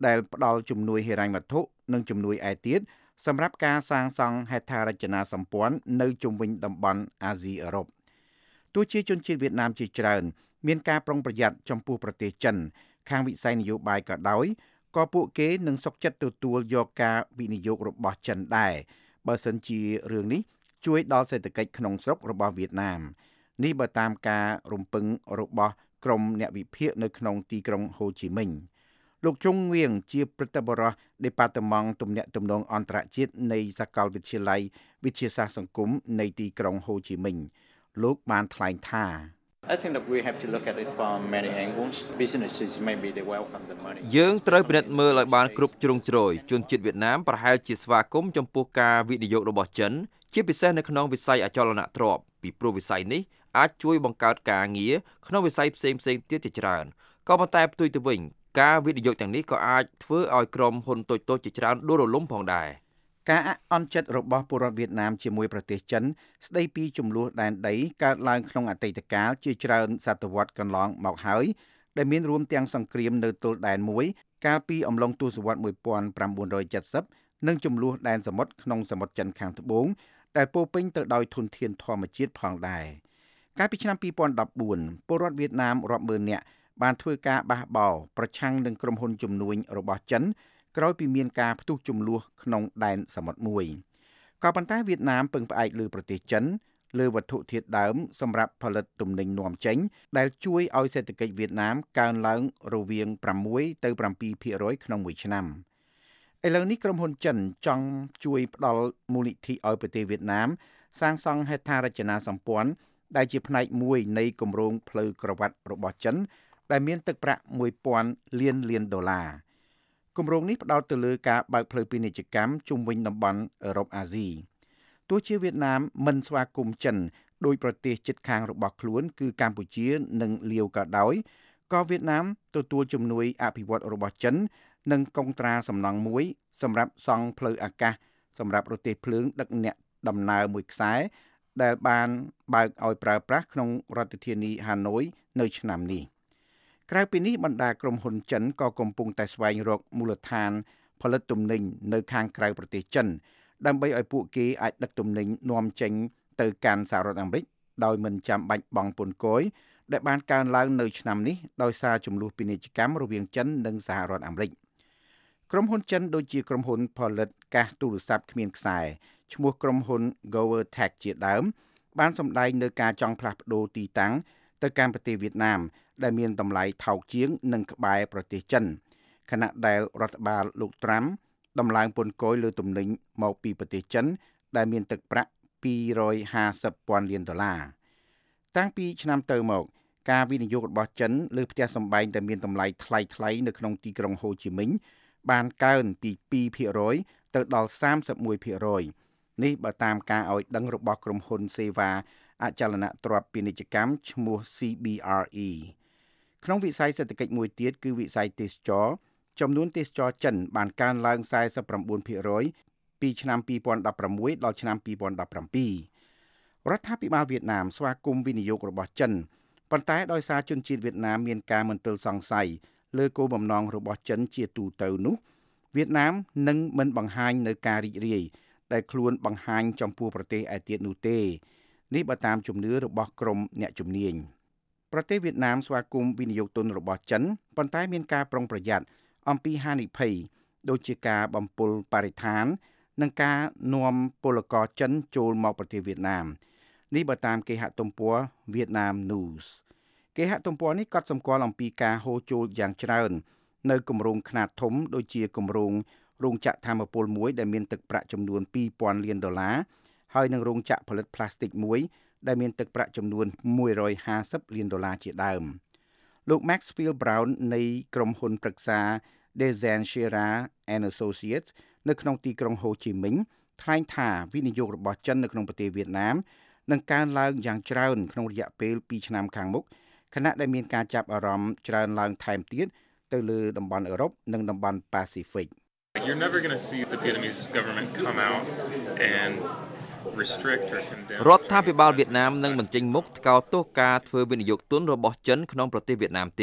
ដែលផ្ដល់ជំនួយហិរញ្ញវត្ថុនិងជំនួយឯទៀតសម្រាប់ការសាងសង់ហេដ្ឋារចនាសម្ព័ន្ធនៅជុំវិញតំបន់អាស៊ីអឺរ៉ុបទោះជាជនជាតិវៀតណាមជាច្រើនមានការប្រុងប្រយ័ត្នចំពោះប្រទេសចិនខាងវិស័យនយោបាយក៏ដោយក៏ពួកគេនឹងសុខចិត្តទទួលយកការវិនិយោគរបស់ចិនដែរបើសិនជារឿងនេះជួយដល់សេដ្ឋកិច្ចក្នុងស្រុករបស់វៀតណាមនេះបើតាមការរំពឹងរបស់ក្រុមអ្នកវិភាគនៅក្នុងទីក្រុងហូជីមិញលោកជុងងៀងជាព្រឹទ្ធបរិះ Department ទំនាក់ទំនងអន្តរជាតិនៃសាកលវិទ្យាល័យវិទ្យាសាស្ត្រសង្គមនៃទីក្រុងហូជីមិញលោកបានថ្លែងថា I think that we have to look at it from many angles. Businesses maybe they welcome the money. យើងត្រូវពិនិត្យមើលឲ្យបានគ្រប់ជ្រុងជ្រោយជនជាតិវៀតណាមប្រហែលជាស្វាគមន៍ចំពោះការវិនិយោគរបស់ចិនជាពិសេសនៅក្នុងវិស័យអចលនទ្រព្យពីព្រោះវិស័យនេះអាចជួយបង្កើតការងារក្នុងវិស័យផ្សេងៗទៀតជាច្រើនក៏ប៉ុន្តែផ្ទុយទៅវិញការវិនិយោគទាំងនេះក៏អាចធ្វើឲ្យក្រុមហ៊ុនតូចៗជាច្រើនដួលរលំផងដែរការអន់ចិត្តរបស់ពលរដ្ឋវៀតណាមជាមួយប្រទេសចិនស្ដីពីចំនួនដែនដីកើតឡើងក្នុងអតីតកាលជាច្រើនសតវត្សរ៍កន្លងមកហើយដែលមានរួមទាំងសង្គ្រាមនៅទល់ដែនមួយកាលពីអំឡុងទសវត្សរ៍nineteen seventyនិងចំនួនដែនសមុទ្រក្នុងសមុទ្រចិនខាងត្បូងដែលពោពេញទៅដោយធនធានធម្មជាតិផងដែរកាលពីឆ្នាំtwo thousand fourteenពលរដ្ឋវៀតណាមរាប់ម៉ឺននាក់បានធ្វើការបះបោរប្រឆាំងនឹងក្រុមហ៊ុនជំនួញរបស់ចិនក្រោយពីមានការផ្ទុះជម្លោះក្នុងដែនសមុទ្រមួយក៏ប៉ុន្តែវៀតណាមពឹងផ្អែកលើប្រទេសចិនលើវត្ថុធាតុដើមសម្រាប់ផលិតទំនិញនាំចេញដែលជួយឲ្យសេដ្ឋកិច្ចវៀតណាមកើនឡើងរវាងsixទៅseven percent ក្នុងមួយឆ្នាំឥឡូវនេះក្រុមហ៊ុនចិនចង់ជួយផ្ដល់មូលនិធិឲ្យប្រទេសវៀតណាមសាងសង់ហេដ្ឋារចនាសម្ព័ន្ធដែលជាផ្នែកមួយនៃគម្រោងផ្លូវក្រវ៉ាត់របស់ចិនដែលមានទឹកប្រាក់one thousandលានលានដុល្លារគម្រោងនេះផ្ដោតទៅលើការបើកផ្លូវពាណិជ្ជកម្មជុំវិញតំបន់អឺរ៉ុបអាស៊ីទោះជាវៀតណាមមិនស្វាគមន៍ចិនដោយប្រទេសជិតខាងរបស់ខ្លួនគឺកម្ពុជានិងលាវក៏ដោយក៏វៀតណាមទទួលជំនួយអភិវឌ្ឍរបស់ចិននិងកុងត្រាសំណង់មួយសម្រាប់សង់ផ្លូវអាកាសសម្រាប់រទេះភ្លើងដឹកអ្នកដំណើរមួយខ្សែដែលបានបើកឲ្យប្រើប្រាស់ក្នុងរដ្ឋធានីហាណូយនៅឆ្នាំនេះក្រៅពីនេះបណ្ដាក្រុមហ៊ុនចិនក៏កំពុងតែស្វែងរកមូលដ្ឋានផលិតទំនិញនៅខាងក្រៅប្រទេសចិនដើម្បីឲ្យពួកគេអាចដឹកទំនិញនាំចេញទៅកាន់សហរដ្ឋអាមេរិកដោយមិនចាំបាច់បង់ពន្ធគយដែលបានកើនឡើងនៅឆ្នាំនេះដោយសារជម្លោះពាណិជ្ជកម្មរវាងចិននិងសហរដ្ឋអាមេរិកក្រុមហ៊ុនចិនដូចជាក្រុមហ៊ុនផលិតកាសទូរស័ព្ទគ្មានខ្សែឈ្មោះក្រុមហ៊ុន Goertech ជាដើមបានសម្ដែងនៅការចង់ផ្លាស់ប្ដូរទីតាំងទៅកាន់ប្រទេសវៀតណាមដែលមានតម្លៃថោកជាងនិងក្បែរប្រទេសចិនខណៈដែលរដ្ឋបាលលោកត្រាំដំឡើងពន្ធគយលើទំនិញមកពីប្រទេសចិនដែលមានទឹកប្រាក់two hundred fiftyលានដុល្លារតាំងពីឆ្នាំទៅមកការវិនិយោគរបស់ចិនលើផ្ទះសម្បែងដែលមានតម្លៃថ្លៃៗនៅក្នុងទីក្រុងហូជីមិញបានកើនពីtwo percentទៅដល់thirty-one percentនេះបើតាមការឲ្យដឹងរបស់ក្រុមហ៊ុនសេវាអចលនទ្រព្យពាណិជ្ជកម្មឈ្មោះ C B R E ក្នុងវិស័យសេដ្ឋកិច្ចមួយទៀតគឺវិស័យទេសចរណ៍ចំនួនទេសចរចិនបានកើនឡើងforty-nine percentពីឆ្នាំtwo thousand sixteenដល់ឆ្នាំtwo thousand seventeenរដ្ឋាភិបាលវៀតណាមស្វាគមន៍វិនិយោគរបស់ចិនប៉ុន្តែដោយសារជនជាតិវៀតណាមមានការមន្ទិលសង្ស័យលើគោលបំណងរបស់ចិនជាទូទៅនោះវៀតណាមនឹងមិនបង្ហាញនៅការរីករាយដែលខ្លួនបង្ហាញចំពោះប្រទេសឯទៀតនោះទេនេះបើតាមជំនឿរបស់ក្រុមអ្នកជំនាញប្រទេសវៀតណាមស្វាគមន៍វិនិយោគទុនរបស់ចិនប៉ុន្តែមានការប្រុងប្រយ័ត្នអំពីហានិភ័យដូចជាការបំពុលបរិស្ថាននិងការនាំពលករចិនចូលមកប្រទេសវៀតណាមនេះបើតាមគេហទំព័រ Vietnam News គេហទំព័រនេះកត់សម្គាល់អំពីការហូរចូលយ៉ាងច្រើននៅគម្រោងខ្នាតធំដូចជាគម្រោងរោងចក្រថាមពលមួយដែលមានទឹកប្រាក់ចំនួនtwo thousandលានដុល្លារហើយនឹងរោងចក្រផលិតផ្លាស្ទិកមួយដែលមានទឹកប្រាក់ចំនួនone hundred fiftyលានដុល្លារជាដើមលោក Maxfield Brown នៃក្រុមហ៊ុនប្រឹក្សា Dezen Shera and Associates នៅក្នុងទីក្រុងហូជីមិញថ្លែងថាវិនិយោគរបស់ចិននៅក្នុងប្រទេសវៀតណាមនឹងកើនឡើងយ៉ាងច្រើនក្នុងរយៈពេលtwoឆ្នាំខាងមុខខណៈដែលមានការចាប់អារម្មណ៍ច្រើនឡើងថែមទៀតទៅលើតំបន់អឺរ៉ុបនិងតំបន់ប៉ាស៊ីហ្វិក You're never going to see the Vietnamese government come out and restrict or condemn រដ្ឋាភិបាលវៀតណាមនឹងមិនចេញមុខថ្កោលទោសការធ្វើវិនិយោគទុនរបស់ចិនក្នុងប្រទេសវៀតណាមទេ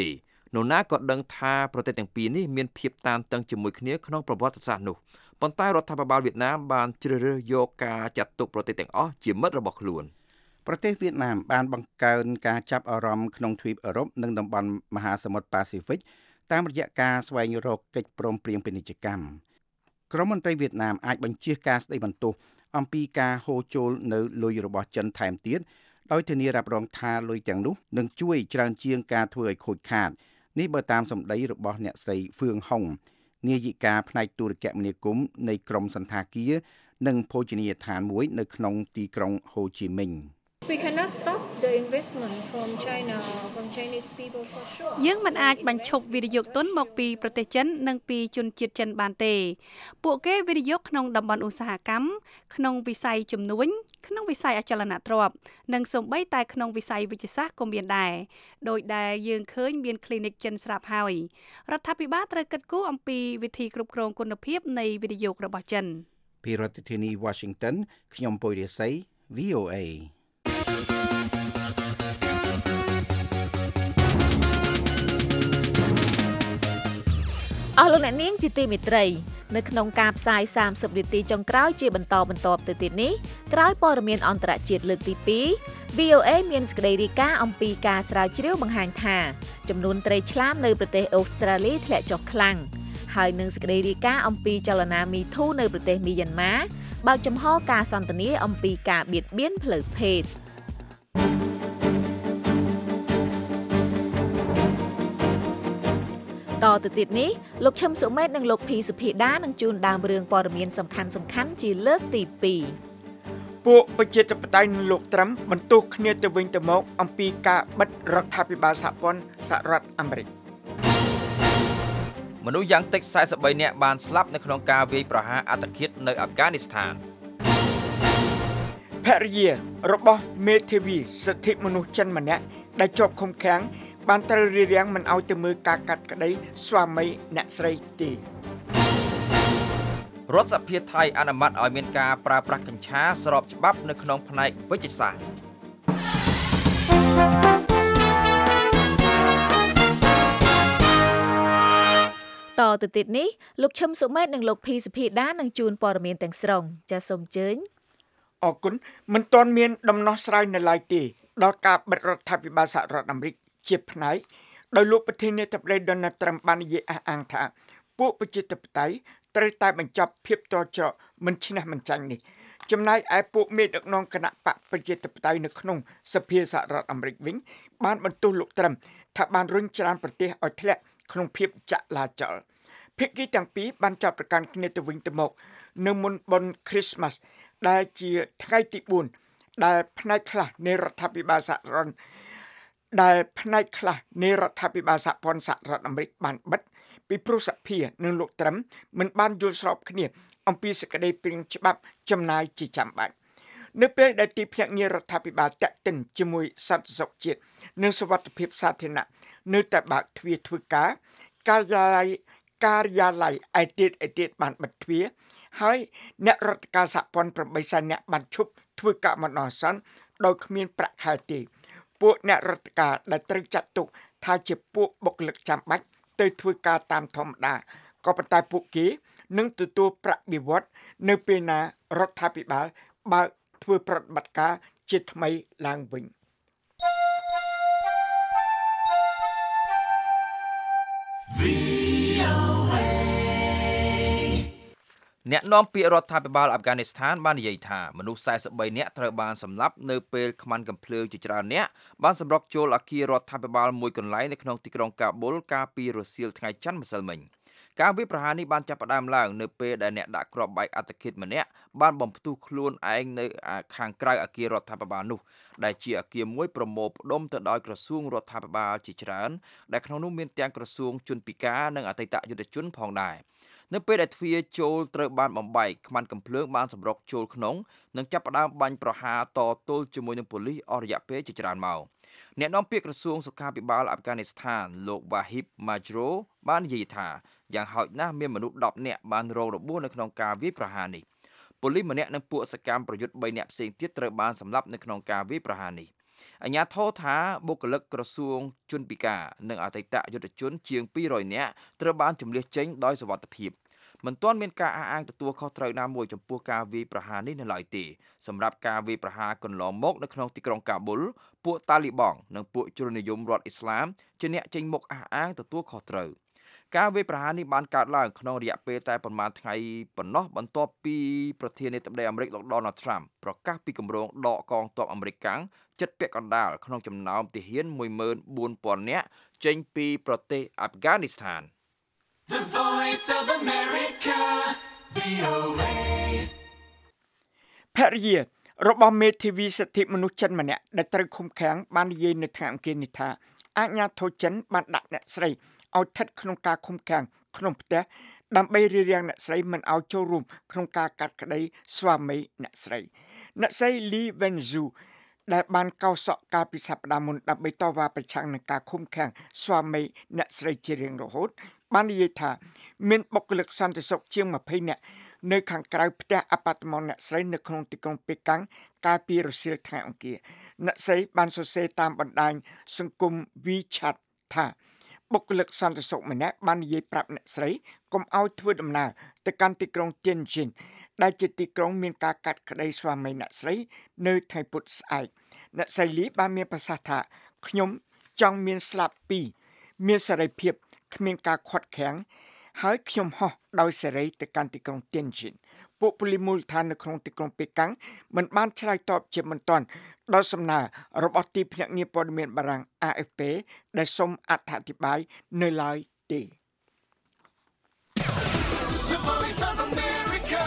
នោះណាក៏ដឹងថាប្រទេសទាំងពីរនេះមានភាពតានតឹងជាមួយគ្នាក្នុងប្រវត្តិសាស្ត្រនោះប៉ុន្តែរដ្ឋាភិបាលវៀតណាមបានជ្រើសរើសយកការចាត់ទុកប្រទេសទាំងអស់ជាមិត្តរបស់ខ្លួនប្រទេសវៀតណាមបានបង្កើនការចាប់អារម្មណ៍ក្នុងទ្វីបអឺរ៉ុបនិងតំបន់មហាសមុទ្រប៉ាស៊ីហ្វិកតាមរយៈការស្វែងរកកិច្ចព្រមព្រៀងពាណិជ្ជកម្មក្រមមន្ត្រីវៀតណាមអាចបញ្ជាការស្ដីបន្ទោសអំពីការហូរចូលនៅលុយរបស់ចិនថែមទៀតដោយធានារ៉ាប់រងថាលុយទាំងនោះនឹងជួយច្រើនជាងការធ្វើឲ្យខូចខាតនេះបើតាមសម្ដីរបស់អ្នកស្រីហ្វឿងហុងនាយិកាផ្នែកទូរគមនាគមន៍នៃក្រមសន្តាគារនិងភោជនីយដ្ឋានមួយនៅក្នុងទីក្រុងហូជីមិញ We cannot stop the investment from China from Chinese people for sure យើងមិនអាចបញ្ឈប់វិនិយោគទុនមកពីប្រទេសចិននិងពីជនជាតិចិនបានទេពួកគេវិនិយោគក្នុងតំបន់ឧស្សាហកម្មក្នុងវិស័យជំនួញក្នុងវិស័យអចលនទ្រព្យនិងសូម្បីតែក្នុងវិស័យវិទ្យាសាស្ត្រក៏មានដែរដោយដែលយើងឃើញមាន clinic ចិនស្រាប់ហើយរដ្ឋាភិបាលត្រូវគិតគូរអំពីវិធីគ្រប់គ្រងគុណភាពនៃវិនិយោគរបស់ចិនពីរដ្ឋធានី Washington ខ្ញុំពុយរិស័យ V O A អស់លោកអ្នកនាងជាទីមេត្រីនៅក្នុងការផ្សាយសាមសិបនាទីចុងក្រោយជាបន្តបន្ទាប់ទៅទៀតនេះក្រោយព័ត៌មានអន្តរជាតិលើកទីពីរ V O A មានសេចក្តីរាយការណ៍អំពីការស្រាវជ្រាវបង្ហាញថាចំនួនត្រីឆ្លាមនៅប្រទេសអូស្ត្រាលីធ្លាក់ចុះខ្លាំងហើយនឹងសេចក្តីរាយការណ៍អំពីចលនា Me Too នៅប្រទេសមីយ៉ាន់ម៉ាបើកចំហការសន្ទនាអំពីការបៀតបៀនផ្លូវភេទតទៅទៀតនេះលោកឈឹមសុមេតនិងលោកភីសុភីដានឹងជួនដើមរឿងព័ត៌មានសំខាន់សំខាន់ជាលើកទីពីរពួកប្រជាធិបតេយ្យនិងលោកត្រាំបន្ទោសគ្នាទៅវិញទៅមកអំពីការបិទរដ្ឋាភិបាលសហព័ន្ធសហរដ្ឋអាមេរិកមនុស្សយ៉ាងតិចសែសិបបីនាក់បានស្លាប់នៅក្នុងការវាយប្រហារអត្តឃាតនៅអាហ្វហ្គានីស្ថានភរិយារបស់មេធាវីសិទ្ធិមនុស្សចិនម្នាក់ដែលជាប់ឃុំឃាំងបានត្រូវរារាំងមិនឲ្យទៅមើលការកាត់ក្តីស្វាមីអ្នកស្រីទេរដ្ឋសភាថៃអនុម័តឲ្យមានការប្រើប្រាស់កញ្ឆាស្របច្បាប់នៅក្នុងផ្នែកវិទ្យាសាស្ត្រតទៅទៀតនេះលោកឈឹមសុមេតនិងលោកភីសុភីដានឹងជួនព័ត៌មានទាំងស្រុងចាសសូមអញ្ជើញអរគុណមិនទាន់មានដំណោះស្រាយនៅឡើយទេដល់ការបិទរដ្ឋាភិបាលសហរដ្ឋអាមេរិកជាផ្នែកដោយលោកប្រធានាធិបតី Donald Trump បាននិយាយអះអាងថាពួកប្រជាធិបតេយ្យត្រូវតែបញ្ចប់ភាពតច្រកមិនឈ្នះមិនចាញ់នេះចំណែកឯពួកមេដឹកនាំគណៈបកប្រជាធិបតេយ្យនៅក្នុងសភាសហរដ្ឋអាមេរិកវិញបានបន្ទោសលោក Trump ថាបានរុញច្រានប្រទេសឲ្យធ្លាក់ក្នុងភាពចលាចលភាគីទាំងពីរបានចាប់ប្រកាន់គ្នាទៅវិញទៅមកនៅមុនបុណ្យ Christmas ដែលជាថ្ងៃទីបួនដែលផ្នែកខ្លះនៃរដ្ឋាភិបាលសហរដ្ឋដែលផ្នែកខ្លះនៃរដ្ឋាភិបាលសហព័ន្ធសហរដ្ឋអាមេរិកបានបិទពីព្រោះសភានិងលោកត្រាំមិនបានយល់ស្របគ្នាអំពីសេចក្តីព្រាងច្បាប់ចំណាយជាចាំបាច់នៅពេលដែលទីភ្នាក់ងាររដ្ឋាភិបាលតាក់ទិនជាមួយសន្តិសុខជាតិនិងសុវត្ថិភាពសាធារណៈនៅតែបើកទ្វារធ្វើការការិយាល័យការិយាល័យឯទៀតឯទៀតបានបិទទ្វារហើយអ្នករដ្ឋការសហព័ន្ធប្រាំបីសែននាក់បានឈប់ធ្វើការបណ្ដោះអាសន្នដោយគ្មានប្រាក់ខែទេពួកអ្នករដ្ឋការដែលត្រូវចាត់ទុកថាជាពួកបុគ្គលិកចាំបាច់ទៅធ្វើការតាមធម្មតាក៏ប៉ុន្តែពួកគេនឹងទទួលប្រាក់បៀវត្សនៅពេលណារដ្ឋាភិបាលបើកធ្វើប្រតិបត្តិការជាថ្មីឡើងវិញអ្នកនាំពាក្យរដ្ឋាភិបាលអាហ្វហ្គានីស្ថានបាននិយាយថាមនុស្សសែសិបបីនាក់ត្រូវបានសម្លាប់នៅពេលខ្មាន់កាំភ្លើងជាច្រើនអ្នកបានសម្រុកចូលអគាររដ្ឋាភិបាលមួយកន្លែងនៅក្នុងទីក្រុងកាប៊ុលកាលពីរសៀលថ្ងៃច័ន្ទម្សិលមិញការវាយប្រហារនេះបានចាប់ផ្ដើមឡើងនៅពេលដែលអ្នកដាក់គ្រាប់បែកអត្តឃាតម្នាក់បានបំផ្ទុះខ្លួនឯងនៅខាងក្រៅអគាររដ្ឋាភិបាលនោះដែលជាអគារមួយប្រមូលផ្ដុំទៅដោយក្រសួងរដ្ឋាភិបាលជាច្រើនដែលក្នុងនោះមានទាំងក្រសួងជនពិការនិងអតីតយុទ្ធជនផងដែរនៅពេលដែលទ្វារចូលត្រូវបានបំបែកខ្មាន់កាំភ្លើងបានសម្រុកចូលក្នុងនិងចាប់ផ្ដើមបាញ់ប្រហារតទល់ជាមួយនឹងប៉ូលីសអស់រយៈពេលជាច្រើនម៉ោងអ្នកនាំពាក្យក្រសួងសុខាភិបាលអាហ្វហ្គានីស្ថានលោក Wahib Majro បាននិយាយថាយ៉ាងហោចណាស់មានមនុស្សដប់នាក់បានរងរបួសនៅក្នុងការវាយប្រហារនេះប៉ូលីសម្នាក់និងពួកសកម្មប្រយុទ្ធបីនាក់ផ្សេងទៀតត្រូវបានសម្លាប់នៅក្នុងការវាយប្រហារនេះអាជ្ញាធរថាបុគ្គលិកក្រសួងជនពិការនិងអតីតយុទ្ធជនជាងពីររយនាក់ត្រូវបានជម្លៀសចេញដោយសុវត្ថិភាពមិនទាន់មានការអះអាងទទួលខុសត្រូវណាមួយចំពោះការវាយប្រហារនេះនៅឡើយទេសម្រាប់ការវាយប្រហារកន្លងមកនៅក្នុងទីក្រុងកាប៊ុលពួកតាលីបង់និងពួកជ្រុលនិយមរដ្ឋអ៊ីស្លាមជាអ្នកចេញមុខអះអាងទទួលខុសត្រូវការវាយប្រហារនេះបានកើតឡើងក្នុងរយៈពេលតែប្រមាណថ្ងៃប៉ុណ្ណោះបន្ទាប់ពីប្រធានាធិបតីអាមេរិកលោក Donald Trump ប្រកាសពីគម្រោងដកកងទ័ពអាមេរិកកាំងជិតពាក់កណ្ដាលក្នុងចំណោមទាហានមួយម៉ឺនបួនពាន់នាក់ចេញពីប្រទេសអាហ្វហ្គានីស្ថាន The Voice of America វី អូ เอភរិយារបស់មេធាវីសិទ្ធិមនុស្សចិនម្នាក់ដែលត្រូវឃុំឃាំងបាននិយាយនៅថ្ងៃអង្គារនេះថាអាជ្ញាធរចិនបានដាក់អ្នកស្រីឲ្យស្ថិតក្នុងការឃុំឃាំងក្នុងផ្ទះដើម្បីរារាំងអ្នកស្រីមិនឲ្យចូលរួមក្នុងការកាត់ក្តីស្វាមីអ្នកស្រីអ្នកស្រី Li Wenzu ដែលបានកោសក់កាលពីសប្តាហ៍មុនដើម្បីតវ៉ាប្រឆាំងនឹងការឃុំឃាំងស្វាមីអ្នកស្រីជារៀងរហូតបាននិយាយថាមានបុគ្គលិកសន្តិសុខជាងยี่สิบនាក់នៅខាងក្រៅផ្ទះអាប៉ាតម៉ុងអ្នកស្រីនៅក្នុងទីក្រុងប៉េកាំងកាលពីរសៀលថ្ងៃអង្គារអ្នកស្រីបានសរសេរតាមបណ្ដាញសង្គម WeChat ថាបុគ្គលិកសន្តិសុខម្នាក់បាននិយាយប្រាប់អ្នកស្រីកុំឲ្យធ្វើដំណើរទៅកាន់ទីក្រុង Tianjin ដែលជាទីក្រុងមានការកាត់ក្តីស្វាមីអ្នកស្រីនៅថ្ងៃពុធស្អែកអ្នកស្រីលីបានមានប្រសាសន៍ថាខ្ញុំចង់មានស្លាប់ពីរមានសេរីភាពគ្មានការខាត់ខាំងហើយខ្ញុំហោះដោយសេរីទៅកាន់ទីក្រុង Tianjin ពួកប៉ូលីសមូលដ្ឋាននៅក្នុងទីក្រុងប៉េកាំងមិនបានឆ្លើយតបជាបន្ទាន់ដល់សំណើរបស់ទីភ្នាក់ងារព័ត៌មានបារាំង A F P ដែលសូមអធិប្បាយនៅឡើយទេ The Voice of America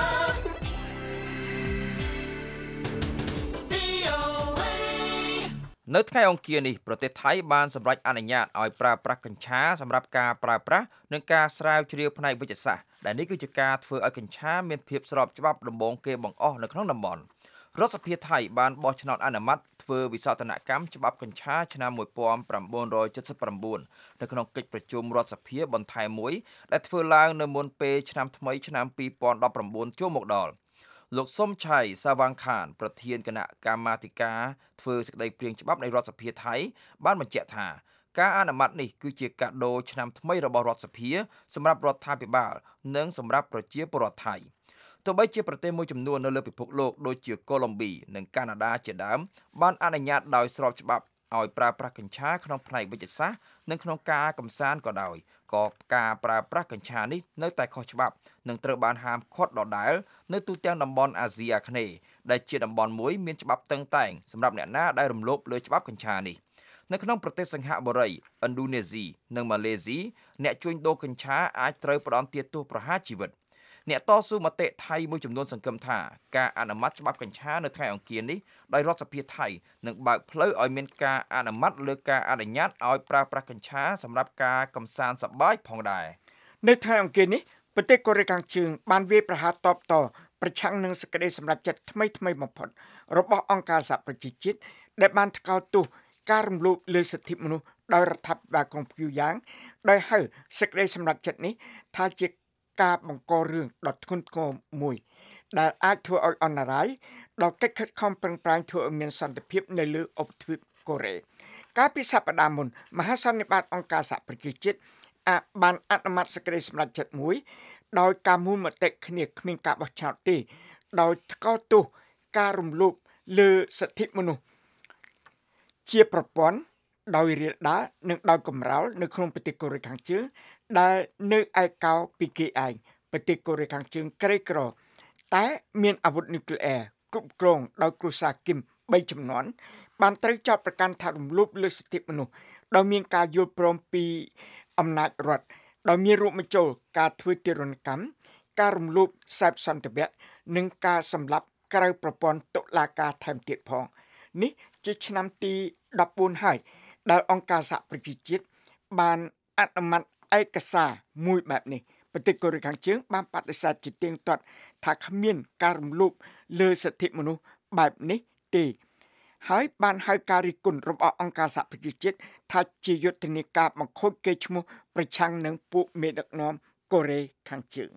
វី អូ เอនៅថ្ងៃអង្គារនេះប្រទេសថៃបានសម្រេចអនុញ្ញាតឲ្យប្រើប្រាស់កញ្ឆាសម្រាប់ការប្រើប្រាស់និងការស្រាវជ្រាវផ្នែកវិទ្យាសាស្ត្រដែលនេះគឺជាការធ្វើឲ្យកញ្ឆាមានភាពស្របច្បាប់ដំបូងគេបង្អស់នៅក្នុងតំបន់រដ្ឋសភាថៃបានបោះឆ្នោតអនុម័តធ្វើវិសោធនកម្មច្បាប់កញ្ឆាឆ្នាំnineteen seventy-nineនៅក្នុងកិច្ចប្រជុំរដ្ឋសភាបន្ថែមមួយដែលធ្វើឡើងនៅមុនពេលឆ្នាំថ្មីឆ្នាំtwenty nineteenចូលមកដល់លោកសុំឆៃសាវ៉ាងខានប្រធានគណៈកម្មាធិការធ្វើសេចក្តីព្រាងច្បាប់នៃរដ្ឋសភាថៃបានបញ្ជាក់ថាការអនុម័តនេះគឺជាកាដូឆ្នាំថ្មីរបស់រដ្ឋសភាសម្រាប់រដ្ឋាភិបាលនិងសម្រាប់ប្រជាពលរដ្ឋថៃទោះបីជាប្រទេសមួយចំនួននៅលើពិភពលោកដូចជាកូឡុំប៊ីនិងកាណាដាជាដើមបានអនុញ្ញាតដោយស្របច្បាប់ឲ្យប្រើប្រាស់កញ្ឆាក្នុងផ្នែកវិទ្យាសាស្ត្រនិងក្នុងការកម្សាន្តក៏ដោយក៏ការប្រើប្រាស់កញ្ឆានេះនៅតែខុសច្បាប់និងត្រូវបានហាមឃាត់ដដែលនៅទូទាំងតំបន់អាស៊ីអាគ្នេយ៍ដែលជាតំបន់មួយមានច្បាប់តឹងតែងសម្រាប់អ្នកណាដែលរំលោភលើច្បាប់កញ្ឆានេះនៅក្នុងប្រទេសសិង្ហបុរីឥណ្ឌូនេស៊ីនិងម៉ាឡេស៊ីអ្នកជួញដូរកញ្ឆាអាចត្រូវផ្តន្ទាទោសប្រហារជីវិតអ្នកតស៊ូមតិថៃមួយចំនួនសង្កេតថាការអនុម័តច្បាប់កញ្ឆានៅថ្ងៃអង្គារនេះដោយរដ្ឋសភាថៃនឹងបើកផ្លូវឲ្យមានការអនុម័តលើការអនុញ្ញាតឲ្យប្រើប្រាស់កញ្ឆាសម្រាប់ការកម្សាន្តសប្បាយផងដែរនៅថ្ងៃអង្គារនេះប្រទេសកូរ៉េខាងជើងបានវាយប្រហារតបតប្រឆាំងនឹងសេចក្តីសម្រេចចិត្តថ្មីថ្មីបំផុតរបស់អង្គការសហប្រជាជាតិដែលបានថ្កោលទោសការរំលោភលើសិទ្ធិមនុស្សដោយរដ្ឋាភិបាលក្រុងព្យុយ៉ាង ដោយហៅសេចក្តីសម្រេចចិត្តនេះថាជាការបង្ករឿងដ៏ធ្ងន់ធ្ងរមួយដែលអាចធ្វើឲ្យអន្តរាយដល់កិច្ចខិតខំប្រឹងប្រែងធ្វើឲ្យមានសន្តិភាពនៅលើឧបទ្វីបកូរ៉េកាលពីសប្តាហ៍មុនមហាសន្និបាតអង្គការសហប្រជាជាតិបានអនុម័តសេចក្តីសម្រេចចិត្តមួយដោយការមូលមតិគ្នាគ្មានការបោះឆ្នោតទេដោយថ្កោលទោសការរំលោភលើសិទ្ធិមនុស្សជាប្រព័ន្ធដោយរាលដាលនិងដោយកំរោលនៅក្នុងប្រទេសកូរ៉េខាងជើងដែលនៅឯកោពីគេឯងប្រទេសកូរ៉េខាងជើងក្រីក្រតែមានអាវុធនុយក្លេអ៊ែរគ្រប់គ្រងដោយគ្រួសារគីមបីជំនាន់បានត្រូវចោទប្រកាន់ថារំលោភលើសិទ្ធិមនុស្សដោយមានការយល់ព្រមពីអំណាចរដ្ឋដោយមានរួមបញ្ចូលការធ្វើទារុណកម្មការរំលោភសេពសន្តិវៈនិងការសម្លាប់ក្រៅប្រព័ន្ធតុលាការថែមទៀតផងនេះជាឆ្នាំទីfourteenហើយដែលអង្គការសហប្រជាជាតិបានអនុម័តឯកសារមួយបែបនេះប្រទេសកូរ៉េខាងជើងបានបដិសេធជាទៀងទាត់ថាគ្មានការរំលោភលើសិទ្ធិមនុស្សបែបនេះទេហើយបានហៅការរិះគន់របស់អង្គការសហប្រជាជាតិថាជាយុទ្ធនាការបង្ខូចកេរ្តិ៍ឈ្មោះប្រឆាំងនឹងពួកមេដឹកនាំកូរ៉េខាងជើង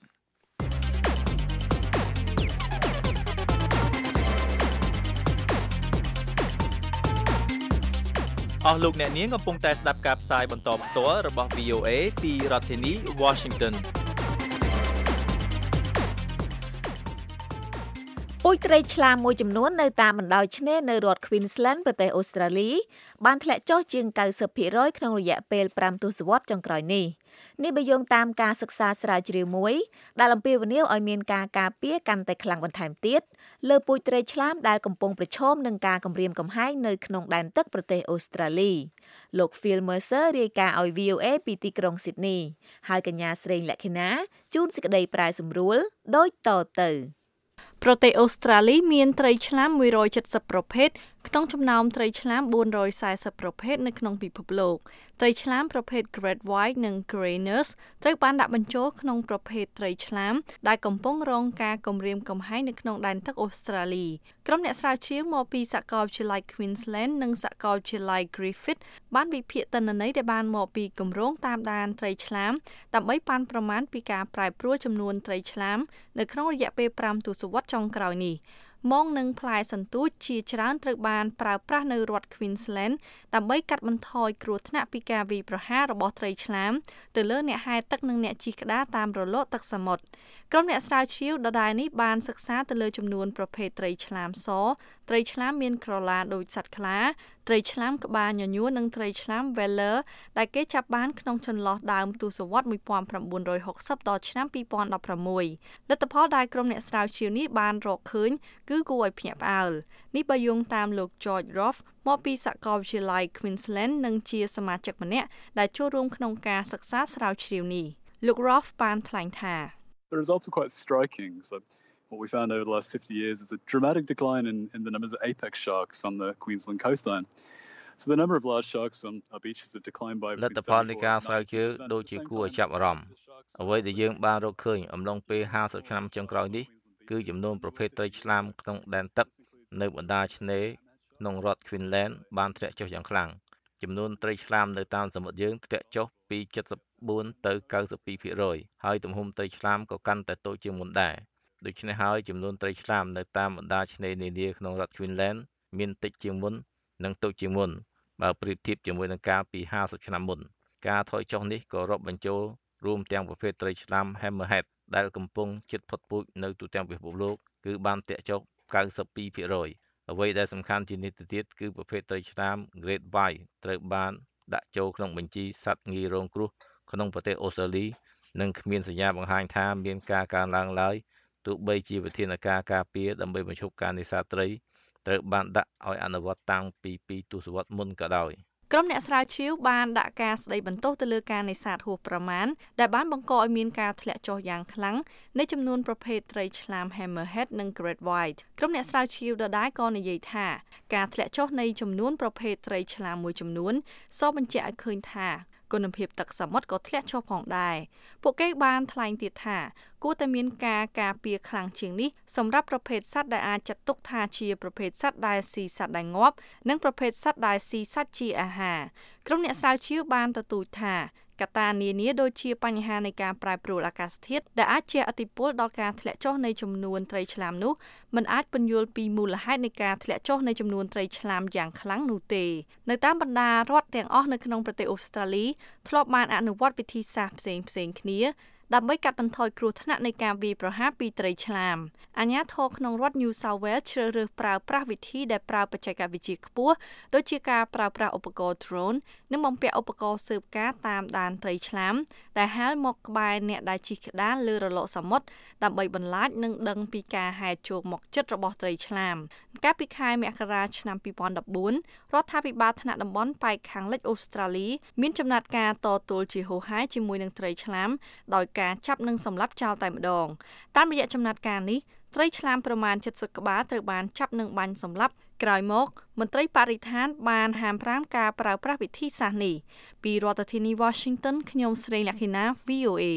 អស់លោកអ្នកនាងកំពុងតែស្ដាប់ការផ្សាយបន្តផ្ទាល់របស់ វី អូ เอ ពីរដ្ឋធានី Washington ពូជត្រីឆ្លាមមួយចំនួននៅតាមបណ្ដោយឆ្នេរនៅរដ្ឋ Queensland ប្រទេសអូស្ត្រាលីបានធ្លាក់ចុះជាង 九十%ក្នុងរយៈពេលfiveទសវត្សរ៍ចុងក្រោយនេះនេះបើយោងតាមការសិក្សាស្រាវជ្រាវមួយដែលអំពាវនាវឲ្យមានការការពារកាន់តែខ្លាំងបន្ថែមទៀតលើពូជត្រីឆ្លាមដែលកំពុងប្រឈមនឹងការគំរាមកំហែងនៅក្នុងដែនទឹកប្រទេសអូស្ត្រាលីលោក Phil Mercer រាយការណ៍ឲ្យ វី អូ เอ ពីទីក្រុង Sydney ហើយកញ្ញាស្រីលក្ខិណាជូនសេចក្តីប្រែសម្រួលដូចតទៅប្រទេសអូស្ត្រាលីមានត្រីឆ្លាមone hundred seventyប្រភេទក្នុងចំណោមត្រីឆ្លាមfour hundred fortyប្រភេទនៅក្នុងពិភពលោកត្រីឆ្លាមប្រភេទ Great White និង Grey Nurse ត្រូវបានដាក់បញ្ចូលក្នុងប្រភេទត្រីឆ្លាមដែលកំពុងរងការគំរាមកំហែងនៅក្នុងដែនទឹកអូស្ត្រាលីក្រុមអ្នកស្រាវជ្រាវមកពីសាកលវិទ្យាល័យ Queensland និងសាកលវិទ្យាល័យ Griffith បានវិភាគទិន្នន័យដែលបានមកពីគម្រោងតាមដានត្រីឆ្លាមដើម្បីប៉ាន់ប្រមាណពីការប្រែប្រួលចំនួនត្រីឆ្លាមនៅក្នុងរយៈពេលfiveទសវត្សរ៍ចុងក្រោយនេះមងនិងផ្លែសន្ទូចជាច្រើនត្រូវបានប្រើប្រាស់នៅរដ្ឋ Queensland ដើម្បីកាត់បន្ថយគ្រោះថ្នាក់ពីការវាយប្រហាររបស់ត្រីឆ្លាមទៅលើអ្នកហែលទឹកនិងអ្នកជិះក្តារតាមរលកទឹកសមុទ្រក្រុមអ្នកស្រាវជ្រាវដដែលនេះបានសិក្សាទៅលើចំនួនប្រភេទត្រីឆ្លាមសត្រីឆ្លាមមានក្រឡាដូចសត្វខ្លាត្រីឆ្លាមក្បាលញញួរនិងត្រីឆ្លាម Veller ដែលគេចាប់បានក្នុងចន្លោះដើមទសវត្សរ៍nineteen sixtyដល់ឆ្នាំtwo thousand sixteenលទ្ធផលដែលក្រុមអ្នកស្រាវជ្រាវនេះបានរកឃើញគឺគួរឲ្យភ្ញាក់ផ្អើលនេះបើយោងតាមលោក George Roth មកពីសាកលវិទ្យាល័យ Queensland និងជាសមាជិកម្នាក់ដែលចូលរួមក្នុងការសិក្សាស្រាវជ្រាវនេះលោក Roth បានថ្លែងថា The results are quite striking. So what we found over the last fifty years is a dramatic decline in, in the numbers of apex sharks on the Queensland coastline. So the number of large sharks on our beaches have declined by លទ្ធផលនៃការស្រាវជ្រាវដូចជាគួរឲ្យចាប់អារម្មណ៍អ្វីដែលយើងបានរកឃើញអំឡុងពេលfiftyឆ្នាំចុងក្រោយនេះគឺចំនួនប្រភេទត្រីឆ្លាមក្នុងដែនទឹកនៅបណ្ដាឆ្នេរក្នុងរដ្ឋ Queensland បានធ្លាក់ចុះយ៉ាងខ្លាំងចំនួនត្រីឆ្លាមនៅតាមសមុទ្រយើងធ្លាក់ចុះពីseventy-fourទៅninety-twoភាគរយ ហើយទំហំត្រីឆ្លាមក៏កាន់តែតូចជាងមុនដែរដូច្នេះហើយចំនួនត្រីឆ្លាមនៅតាមបណ្ដាឆ្នេរនានាក្នុងរដ្ឋ Queensland មានតិចជាងមុននិងតូចជាងមុនបើប្រៀបធៀបជាមួយនឹងកាលពីfiftyឆ្នាំមុនការថយចុះនេះក៏រាប់បញ្ចូលរួមទាំងប្រភេទត្រីឆ្លាម Hammerhead ដែលកំពុងជិតផុតពូជនៅទូទាំងពិភពលោកគឺបានធ្លាក់ចុះninety-twoភាគរយ អ្វីដែលសំខាន់ជាងនេះទៅទៀតគឺប្រភេទត្រីឆ្លាម Great White ត្រូវបានដាក់ចូលក្នុងបញ្ជីសត្វងាយរងគ្រោះក្នុងប្រទេសអូស្ត្រាលីនិងគ្មានសញ្ញាបង្ហាញថាមានការកើនឡើងឡើយទោះបីជាវិធានការការពារដើម្បីបញ្ឈប់ការនេសាទត្រីត្រូវបានដាក់ឲ្យអនុវត្តតាំងពីtwoទសវត្សរ៍មុនក៏ដោយក្រុមអ្នកស្រាវជ្រាវបានដាក់ការស្ដីបន្ទោសទៅលើការនេសាទហួសប្រមាណដែលបានបង្កឲ្យមានការធ្លាក់ចុះយ៉ាងខ្លាំងនៃចំនួនប្រភេទត្រីឆ្លាម Hammerhead និង Great White ក្រុមអ្នកស្រាវជ្រាវដដែលក៏និយាយថាការធ្លាក់ចុះនៃចំនួនប្រភេទត្រីឆ្លាមមួយចំនួនសបញ្ជាក់ឲ្យឃើញថាគុណភាពទឹកសមុទ្រក៏ធ្លាក់ចុះផងដែរពួកគេបានថ្លែងទៀតថាគួរតែមានការការពារខ្លាំងជាងនេះសម្រាប់ប្រភេទសត្វដែលអាចចាត់ទុកថាជាប្រភេទសត្វដែលស៊ីសត្វដែលងាប់និងប្រភេទសត្វដែលស៊ីសាច់ជាអាហារក្រុមអ្នកស្រាវជ្រាវបានទទូចថាកត្តានានាដូចជាបញ្ហានៃការប្រែប្រួលអាកាសធាតុដែលអាចជះឥទ្ធិពលដល់ការធ្លាក់ចុះនៃចំនួនត្រីឆ្លាមនោះមិនអាចពន្យល់ពីមូលហេតុនៃការធ្លាក់ចុះនៃចំនួនត្រីឆ្លាមយ៉ាងខ្លាំងនោះទេនៅតាមបណ្ដារដ្ឋទាំងអស់នៅក្នុងប្រទេសអូស្ត្រាលីធ្លាប់បានអនុវត្តវិធីសាស្ត្រផ្សេងផ្សេងគ្នាដើម្បីកាត់បន្ថយគ្រោះថ្នាក់នៃការវាយប្រហារពីត្រីឆ្លាមអាជ្ញាធរក្នុងរដ្ឋ New South Wales ជ្រើសរើសប្រើប្រាស់វិធីដែលប្រើបច្ចេកវិទ្យាខ្ពស់ដូចជាការប្រើប្រាស់ឧបករណ៍ drone និងបំពាក់ឧបករណ៍ស៊ើបការណ៍តាមដានត្រីឆ្លាមដែលហែលមកក្បែរអ្នកដែលជិះក្តារលើរលកសមុទ្រដើម្បីបន្លាចនិងដឹងពីការហែលចូលមកជិតរបស់ត្រីឆ្លាមកាលពីខែមករាឆ្នាំtwo thousand fourteenរដ្ឋាភិបាលថ្នាក់តំបន់ប៉ែកខាងលិចអូស្ត្រាលីមានចំណាត់ការតទល់ជាហូរហែជាមួយនឹងត្រីឆ្លាមដោយការចាប់និងសម្លាប់ចោលតែម្ដងតាមរយៈចំណាត់ការនេះត្រីឆ្លាមប្រមាណseventyក្បាលត្រូវបានចាប់និងបាញ់សម្លាប់ក្រោយមកមន្ត្រីបរិស្ថានបានហាមប្រាមការប្រើប្រាស់វិធីសាស្ត្រនេះពីរដ្ឋធានី Washington ខ្ញុំស្រីលក្ខិណា វី អូ เอ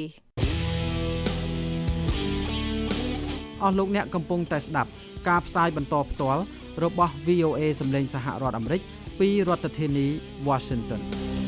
អស់លោកអ្នកកំពុងតែស្ដាប់ការផ្សាយបន្តផ្ទាល់របស់ វី អូ เอ សម្លេងសហរដ្ឋអាមេរិកពីរដ្ឋធានី Washington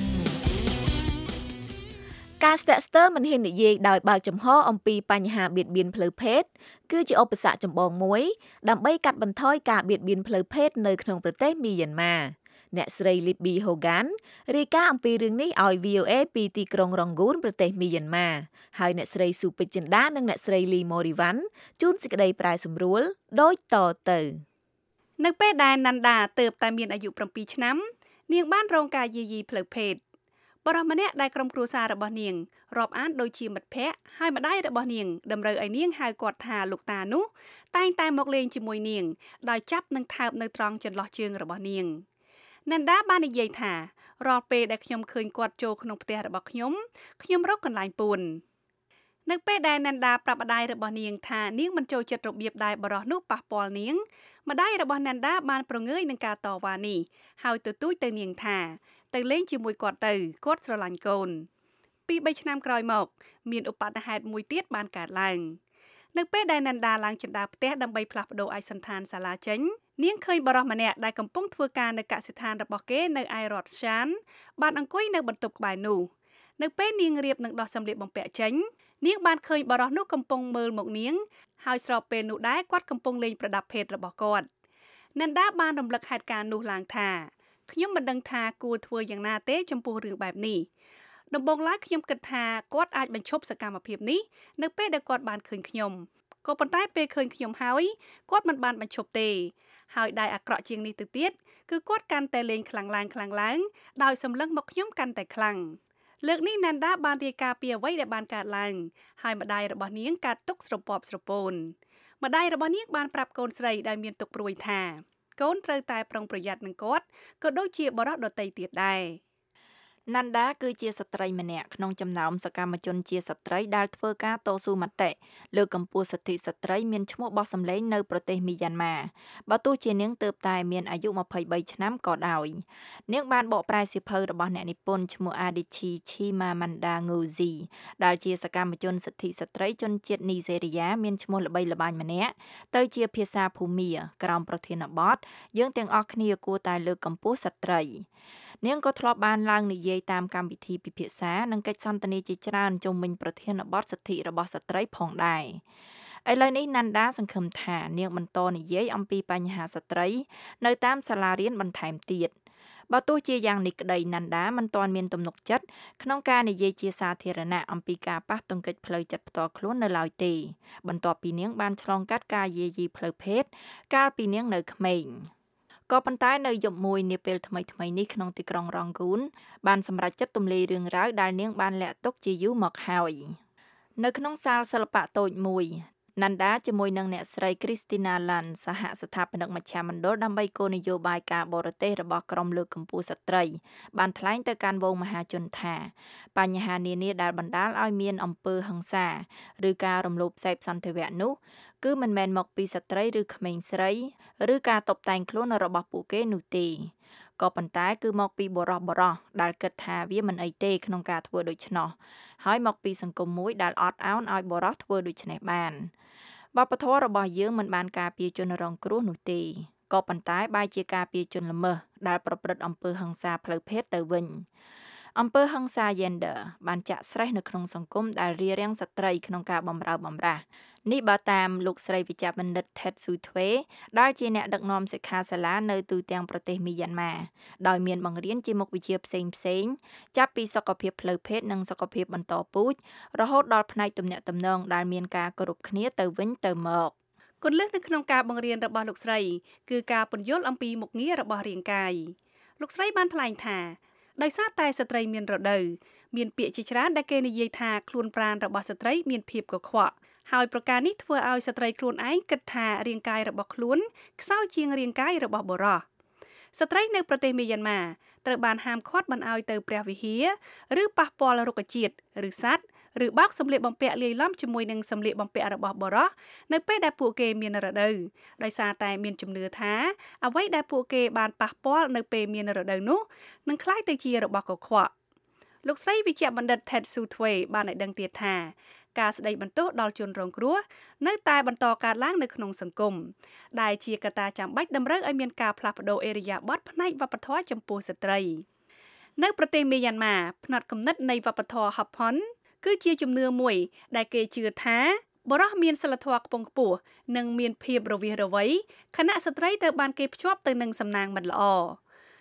ការស្ទាក់ស្ទើរមិនហ៊ាននិយាយដោយបើកចំហអំពីបញ្ហាបៀតបៀនផ្លូវភេទគឺជាឧបសគ្គចម្បងមួយដើម្បីកាត់បន្ថយការបៀតបៀនផ្លូវភេទនៅក្នុងប្រទេសមីយ៉ាន់ម៉ាអ្នកស្រី Libby Hogan រាយការណ៍អំពីរឿងនេះឲ្យ วี โอ เอ ពីទីក្រុង Rangoon ប្រទេសមីយ៉ាន់ម៉ាហើយអ្នកស្រី ស៊ូពេជ្រចិន្តានិងអ្នកស្រី Lee Morivan ជូនសេចក្តីប្រែសម្រួលដូចតទៅនៅពេលដែល Nanda ទើបតែមានអាយុ 7 ឆ្នាំនាងបានរងការយាយីផ្លូវភេទបរិសម្នាក់ដែលក្រុមគ្រួសាររបស់នាងរាប់អានដូចជាមិត្តភ័ក្តិហើយម្ដាយរបស់នាងតម្រូវឲ្យនាងហៅគាត់ថាលោកតានោះតែងតែមកលេងជាមួយនាងដោយចាប់និងថើបនៅត្រង់ចន្លោះជើងរបស់នាង Nanda បាននិយាយថារាល់ពេលដែលខ្ញុំឃើញគាត់ចូលក្នុងផ្ទះរបស់ខ្ញុំខ្ញុំរកកន្លែងពួននៅពេលដែល Nanda ប្រាប់ម្ដាយរបស់នាងថានាងមិនចូលចិត្តរបៀបដែលបរិសនោះប៉ះពាល់នាងម្ដាយរបស់ Nanda បានប្រងើយនឹងការតវ៉ានេះហើយទទូចទៅនាងថាទៅលេងជាមួយគាត់ទៅគាត់ស្រឡាញ់កូនពីរបីឆ្នាំក្រោយមកមានឧបទ្ទហេតុមួយទៀតបានកើតឡើងនៅពេលដែល Nanda ឡើងជណ្ដើរផ្ទះដើម្បីផ្លាស់ប្ដូរឯកសណ្ឋានសាលាចេញនាងឃើញបរិសម្នាក់ដែលកំពុងធ្វើការនៅកសិដ្ឋានរបស់គេនៅឯរដ្ឋ Shan បានអង្គុយនៅបន្ទប់ក្បែរនោះនៅពេលនាងរៀបនឹងដោះសម្លៀកបំពាក់ចេញនាងបានឃើញបរិសនោះកំពុងមើលមកនាងហើយស្របពេលនោះដែរគាត់កំពុងលេងប្រដាប់ភេទរបស់គាត់ Nanda បានរំលឹកហេតុការណ៍នោះឡើងថាខ្ញុំមិនដឹងថាគួរធ្វើយ៉ាងណាទេចំពោះរឿងបែបនេះដំបូងឡើយខ្ញុំគិតថាគាត់អាចបញ្ឈប់សកម្មភាពនេះនៅពេលដែលគាត់បានឃើញខ្ញុំក៏ប៉ុន្តែពេលឃើញខ្ញុំហើយគាត់មិនបានបញ្ឈប់ទេហើយដែលអាក្រក់ជាងនេះទៅទៀតគឺគាត់កាន់តែលេងខ្លាំងឡើងខ្លាំងឡើងដោយសម្លឹងមកខ្ញុំកាន់តែខ្លាំងលើកនេះ Nanda បានរាយការណ៍ពីអ្វីដែលបានកើតឡើងហើយម្ដាយរបស់នាងកាត់ទុកស្រពាប់ស្រពោនម្ដាយរបស់នាងបានប្រាប់កូនស្រីដែលមានទុក្ខព្រួយថាកូនត្រូវតែប្រុងប្រយ័ត្ននឹងគាត់ក៏ដូចជាបរិសដទៃទៀតដែរ Nanda គឺជាស្ត្រីម្នាក់ក្នុងចំណោមសកម្មជនជាស្ត្រីដែលធ្វើការតស៊ូមតិលើកកម្ពស់សិទ្ធិស្ត្រីមានឈ្មោះបោះសម្លេងនៅប្រទេសមីយ៉ាន់ម៉ាបើទោះជានាងទើបតែមានអាយុ ยี่สิบสาม ឆ្នាំក៏ដោយនាងបានបកប្រែសៀវភៅរបស់អ្នកនិពន្ធឈ្មោះ Adichie Chimamanda Ngozi ដែលជាសកម្មជនសិទ្ធិស្ត្រីជនជាតិនីហ្សេរីយ៉ាមានឈ្មោះល្បីល្បាញម្នាក់ទៅជាភាសាភូមាក្រោមប្រធានបទយើងទាំងអស់គ្នាគួរតែលើកកម្ពស់ស្ត្រីនាងក៏ធ្លាប់បានឡើងនិយាយតាមកម្មវិធីពិភាក្សានិងកិច្ចសន្ទនាជាច្រើនជុំវិញប្រធានបទសិទ្ធិរបស់ស្ត្រីផងដែរឥឡូវនេះ Nanda សង្ឃឹមថានាងបន្តនិយាយអំពីបញ្ហាស្ត្រីនៅតាមសាលារៀនបន្ថែមទៀតបើទោះជាយ៉ាងនេះក្តី Nanda មិនទាន់មានទំនុកចិត្តក្នុងការនិយាយជាសាធារណៈអំពីការប៉ះទង្គិចផ្លូវចិត្តផ្ទាល់ខ្លួននៅឡើយទេបន្ទាប់ពីនាងបានឆ្លងកាត់ការយាយីផ្លូវភេទកាលពីនាងនៅក្មេងក៏ប៉ុន្តែនៅយប់មួយនាពេលថ្មីថ្មីនេះក្នុងទីក្រុង Rangoon បានសម្រេចចិត្តទម្លាយរឿងរ៉ាវដែលនាងបានលាក់ទុកជាយូរមកហើយនៅក្នុងសាលសិល្បៈតូចមួយ Nanda ជាមួយនឹងអ្នកស្រី Christina Lan សហស្ថាបនិកមជ្ឈមណ្ឌលដើម្បីគោលនយោបាយការបរទេសរបស់ក្រមលើកកម្ពស់ស្ត្រីបានថ្លែងទៅកាន់វងមហាជនថាបញ្ហានានាដែលបណ្ដាលឲ្យមានអំពើហិង្សាឬការរំលោភសេពសន្តិវៈនោះគឺមិនមែនមកពីស្ត្រីឬក្មេងស្រីឬការតុបតែងខ្លួនរបស់ពួកគេនោះទេក៏ប៉ុន្តែគឺមកពីបរិសបរោះដែលគិតថាវាមិនអីទេក្នុងការធ្វើដូច្នោះហើយមកពីសង្គមមួយដែលអត់ឱនឲ្យបរិសធ្វើដូច្នេះបានវប្បធម៌របស់យើងមិនបានការពារជនរងគ្រោះនោះទេក៏ប៉ុន្តែបែរជាការពារជនល្មើសដែលប្រព្រឹត្តអំពើហិង្សាផ្លូវភេទទៅវិញអំពើហិង្សា gender បានចាក់ស្រេះនៅក្នុងសង្គមដែលរារាំងស្ត្រីក្នុងការបម្រើបម្រាស់នេះបើតាមលោកស្រីវិជ្ជបណ្ឌិត Ted Sutwe ដែលជាអ្នកដឹកនាំសិក្ខាសាលានៅទូទាំងប្រទេសមីយ៉ាន់ម៉ាដោយមានបង្រៀនជាមុខវិជ្ជាផ្សេងផ្សេងចាប់ពីសុខភាពផ្លូវភេទនិងសុខភាពបន្តពូជរហូតដល់ផ្នែកទំនាក់ទំនងដែលមានការគោរពគ្នាទៅវិញទៅមកគន្លឹះនៅក្នុងការបង្រៀនរបស់លោកស្រីគឺការពន្យល់អំពីមុខងាររបស់រាងកាយលោកស្រីបានថ្លែងថាដោយសារតែស្ត្រីមានរដូវមានពាក្យជាច្រើនដែលគេនិយាយថាខ្លួនប្រាណរបស់ស្ត្រីមានភាពកខ្វក់ហើយប្រការនេះធ្វើឲ្យស្ត្រីខ្លួនឯងគិតថារាងកាយរបស់ខ្លួនខ្សោយជាងរាងកាយរបស់បុរសស្ត្រីនៅប្រទេសមីយ៉ាន់ម៉ាត្រូវបានហាមឃាត់មិនឲ្យទៅព្រះវិហារឬប៉ះពាល់រុក្ខជាតិឬសត្វឬបោកសម្លៀកបំពាក់លាយឡំជាមួយនឹងសម្លៀកបំពាក់របស់បុរសនៅពេលដែលពួកគេមានរដូវដោយសារតែមានជំនឿថាអ្វីដែលពួកគេបានប៉ះពាល់នៅពេលមានរដូវនោះនឹងក្លាយទៅជារបស់កខ្វក់លោកស្រីវិជ្ជបណ្ឌិត Ted Sutwe បានឲ្យដឹងទៀតថាការស្ដីបន្ទោសដល់ជនរងគ្រោះនៅតែបន្តកើតឡើងនៅក្នុងសង្គមដែលជាកត្តាចាំបាច់តម្រូវឲ្យមានការផ្លាស់ប្ដូរឥរិយាបថផ្នែកវប្បធម៌ចំពោះស្ត្រីនៅប្រទេសមីយ៉ាន់ម៉ាផ្នត់គំនិតនៃវប្បធម៌ Hapon គឺជាជំនឿមួយដែលគេជឿថាបុរសមានសីលធម៌ខ្ពង់ខ្ពស់និងមានភាពរវាសរវៃខណៈស្ត្រីត្រូវបានគេភ្ជាប់ទៅនឹងសំណាងមិនល្អ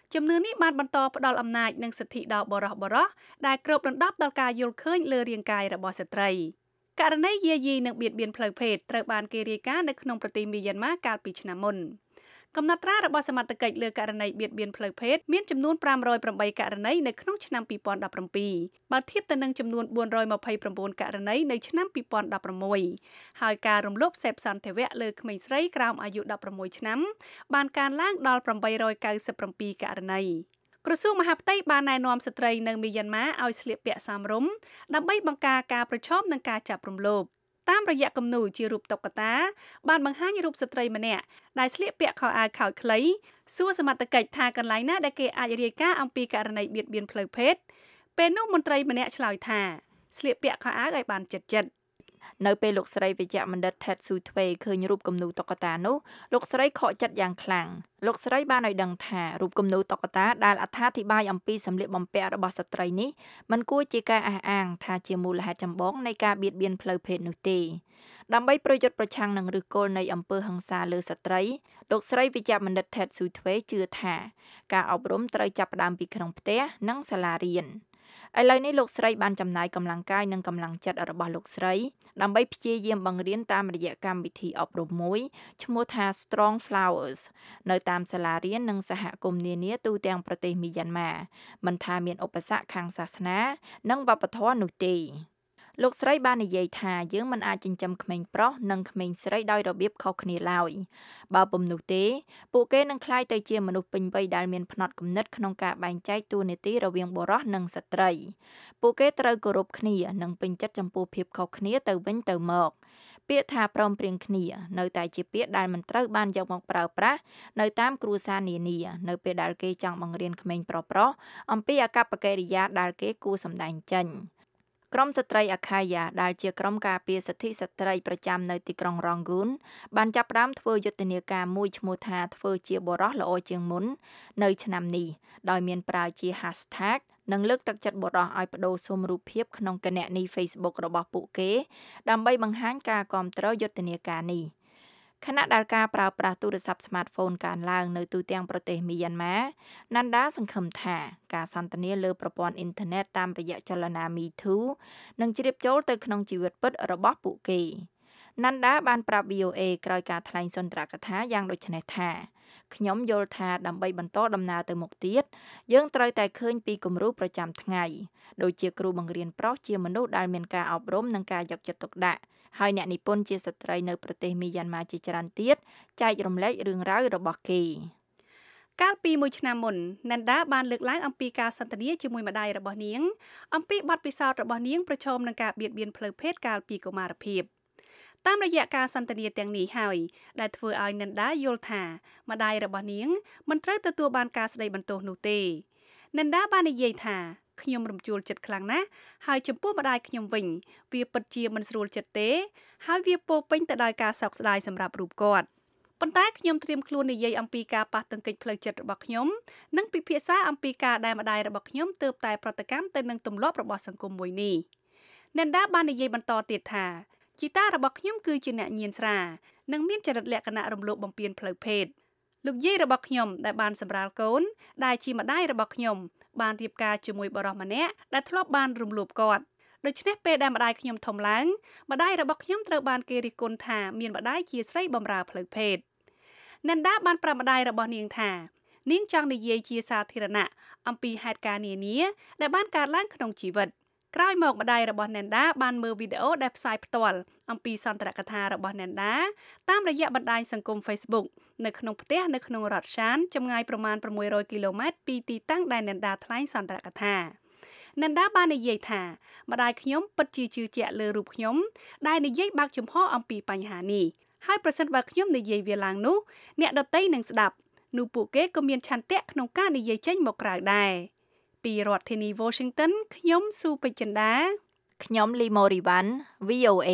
ជំនឿនេះបានបន្តផ្ដល់អំណាចនិងសិទ្ធិដល់បរិសុទ្ធបរិសុទ្ធដែលគ្របដណ្ដប់ដល់ការយល់ឃើញលើរាងកាយរបស់ស្ត្រីករណីយាយីនិងបៀតបៀនផ្លូវភេទត្រូវបានគេរាយការណ៍នៅក្នុងប្រទេសមីយ៉ាន់ម៉ាកាលពីឆ្នាំមុនកំណត់ត្រារបស់សមត្ថកិច្ចលើករណីបៀតបៀនផ្លូវភេទមានចំនួនfive hundred eightករណីនៅក្នុងឆ្នាំtwo thousand seventeenបើធៀបទៅនឹងចំនួនfour hundred twenty-nineករណីនៅឆ្នាំtwo thousand sixteenហើយការរំលោភសេពសន្តិវៈលើក្មេងស្រីក្រោមអាយុsixteenឆ្នាំបានកើនឡើងដល់eight hundred ninety-sevenករណីក្រសួងមហាផ្ទៃបានណែនាំស្ត្រីនៅមីយ៉ាន់ម៉ាឲ្យស្លៀកពាក់សមរម្យដើម្បីបង្ការការប្រឈមនឹងការចាប់រំលោភតាមរយៈគំនូរជារូបតុក្កតាបានបង្ហាញរូបស្ត្រីម្នាក់ដែលស្លៀកពាក់ខោអាវខោខ្លីសួរសមត្ថកិច្ចថាកន្លែងណាដែលគេអាចរាយការណ៍អំពីករណីបៀតបៀនផ្លូវភេទពេលនោះមន្ត្រីម្នាក់ឆ្លើយថាស្លៀកពាក់ខោអាវឲ្យបានជិតជិតនៅពេលលោកស្រីវិជ្ជបណ្ឌិត Ted Sutwe ឃើញរូបគំនូរតុក្កតានោះលោកស្រីខកចិត្តយ៉ាងខ្លាំងលោកស្រីបានឲ្យដឹងថារូបគំនូរតុក្កតាដែលអត្ថាធិប្បាយអំពីសម្លៀកបំពាក់របស់ស្ត្រីនេះមិនគួរជាការអះអាងថាជាមូលហេតុចម្បងនៃការបៀតបៀនផ្លូវភេទនោះទេដើម្បីប្រយុទ្ធប្រឆាំងនឹងឫសគល់នៃអំពើហិង្សាលើស្ត្រីលោកស្រីវិជ្ជបណ្ឌិត Ted Sutwe ជឿថាការអប់រំត្រូវចាប់ផ្ដើមពីក្នុងផ្ទះនិងសាលារៀនឥឡូវនេះលោកស្រីបានចំណាយកម្លាំងកាយនិងកម្លាំងចិត្តរបស់លោកស្រីដើម្បីព្យាយាមបង្រៀនតាមរយៈកម្មវិធីអប់រំមួយឈ្មោះថា Strong Flowers នៅតាមសាលារៀននិងសហគមន៍នានាទូទាំងប្រទេសមីយ៉ាន់ម៉ាមិនថាមានឧបសគ្គខាងសាសនានិងវប្បធម៌នោះទេលោកស្រីបាននិយាយថាយើងមិនអាចចិញ្ចឹមក្មេងប្រុសនិងក្មេងស្រីដោយរបៀបខុសគ្នាឡើយបើពុំនោះទេពួកគេនឹងក្លាយទៅជាមនុស្សពេញវ័យដែលមានផ្នត់គំនិតក្នុងការបែងចែកតួនាទីរវាងបុរសនិងស្ត្រីពួកគេត្រូវគោរពគ្នានិងពេញចិត្តចំពោះភាពខុសគ្នាទៅវិញទៅមកពាក្យថាព្រមព្រៀងគ្នានៅតែជាពាក្យដែលមិនត្រូវបានយកមកប្រើប្រាស់នៅតាមគ្រួសារនានានៅពេលដែលគេចង់បង្រៀនក្មេងប្រុសៗអំពីអាកប្បកិរិយាដែលគេគួរសម្ដែងចេញក្រុមស្ត្រីអាខាយ៉ាដែលជាក្រុមការពារសិទ្ធិស្ត្រីប្រចាំនៅទីក្រុងរ៉ង់ហ្គូនបានចាប់ផ្ដើមធ្វើយុទ្ធនាការមួយឈ្មោះថាធ្វើជាបុរសល្អជាងមុននៅឆ្នាំនេះដោយមានប្រើជា hashtag និងលើកទឹកចិត្តបុរសឲ្យបដូរស៊ុំរូបភាពក្នុងគណនី Facebook របស់ពួកគេដើម្បីបង្ហាញការគាំទ្រយុទ្ធនាការនេះខណៈដែលការប្រើប្រាស់ទូរស័ព្ទ smartphone កើនឡើងនៅទូទាំងប្រទេសមីយ៉ាន់ម៉ាណាន់ដាសង្ឃឹមថាការសន្ទនាលើប្រព័ន្ធអ៊ីនធឺណិតតាមរយៈចលនា Me Too នឹងជ្រាបចូលទៅក្នុងជីវិតពិតរបស់ពួកគេណាន់ដាបានប្រាប់ V O A ក្រោយការថ្លែងសុន្ទរកថាយ៉ាងដូចនេះថាខ្ញុំយល់ថាដើម្បីបន្តដំណើរទៅមុខទៀតយើងត្រូវតែឃើញពីគំរូប្រចាំថ្ងៃដូចជាគ្រូបង្រៀនប្រុសជាមនុស្សដែលមានការអប់រំនិងការយកចិត្តទុកដាក់ហើយអ្នកនិពន្ធជាស្ត្រីនៅប្រទេសមីយ៉ាន់ម៉ាជាច្រើនទៀតចែករំលែករឿងរ៉ាវរបស់គេកាលពីមួយឆ្នាំមុនណាន់ដាបានលើកឡើងអំពីការសន្ទនាជាមួយម្ដាយរបស់នាងអំពីបទពិសោធន៍របស់នាងប្រឈមនឹងការបៀតបៀនផ្លូវភេទកាលពីកុមារភាពតាមរយៈការសន្ទនាទាំងនេះហើយដែលធ្វើឲ្យណាន់ដាយល់ថាម្ដាយរបស់នាងមិនត្រូវទទួលបានការស្ដីបន្ទោសនោះទេណាន់ដាបាននិយាយថាខ្ញុំរំជួលចិត្តខ្លាំងណាស់ហើយចំពោះម្ដាយខ្ញុំវិញវាពិតជាមិនស្រួលចិត្តទេហើយវាពោពេញទៅដោយការសោកស្ដាយសម្រាប់រូបគាត់ប៉ុន្តែខ្ញុំត្រៀមខ្លួននិយាយអំពីការប៉ះទង្គិចផ្លូវចិត្តរបស់ខ្ញុំនិងពិភាក្សាអំពីការដែលម្ដាយរបស់ខ្ញុំទើបតែប្រតិកម្មទៅនឹងទម្លាប់របស់សង្គមមួយនេះណាន់ដាបាននិយាយបន្តទៀតថាជីតារបស់ខ្ញុំគឺជាអ្នកញៀនស្រានិងមានចរិតលក្ខណៈរំលោភបំពានផ្លូវភេទលោកយាយរបស់ខ្ញុំដែលបានសម្រាលកូនដែលជាម្ដាយរបស់ខ្ញុំបានរៀបការជាមួយបរិសម្នាក់ដែលធ្លាប់បានរំលោភគាត់ដូច្នេះពេលដែលម្ដាយខ្ញុំធំឡើងម្ដាយរបស់ខ្ញុំត្រូវបានគេរិះគន់ថាមានម្ដាយជាស្រីបម្រើផ្លូវភេទណាន់ដាបានប្រាប់ម្ដាយរបស់នាងថានាងចង់និយាយជាសាធារណៈអំពីហេតុការណ៍នានាដែលបានកើតឡើងក្នុងជីវិតក្រោយមកម្ដាយរបស់ណាន់ដាបានមើលវីដេអូដែលផ្សាយផ្ទាល់អំពីសន្ទរកថារបស់ណាន់ដាតាមរយៈបណ្ដាញសង្គម Facebook នៅក្នុងផ្ទះនៅក្នុងរដ្ឋឆានចម្ងាយប្រមាណsix hundredគីឡូម៉ែត្រពីទីតាំងដែលណាន់ដាថ្លែងសន្ទរកថាណាន់ដាបាននិយាយថាម្ដាយខ្ញុំពិតជាជឿជាក់លើរូបខ្ញុំដែលនិយាយបើកចំហអំពីបញ្ហានេះហើយប្រសិនបើខ្ញុំនិយាយវាឡើងនោះអ្នកដទៃនឹងស្ដាប់នោះពួកគេក៏មានឆន្ទៈក្នុងការនិយាយចេញមកក្រៅដែរពីរដ្ឋធានី Washington ខ្ញុំស៊ូពេជ្រចិន្តាខ្ញុំលីម៉ូរីវ៉ាន់ V O A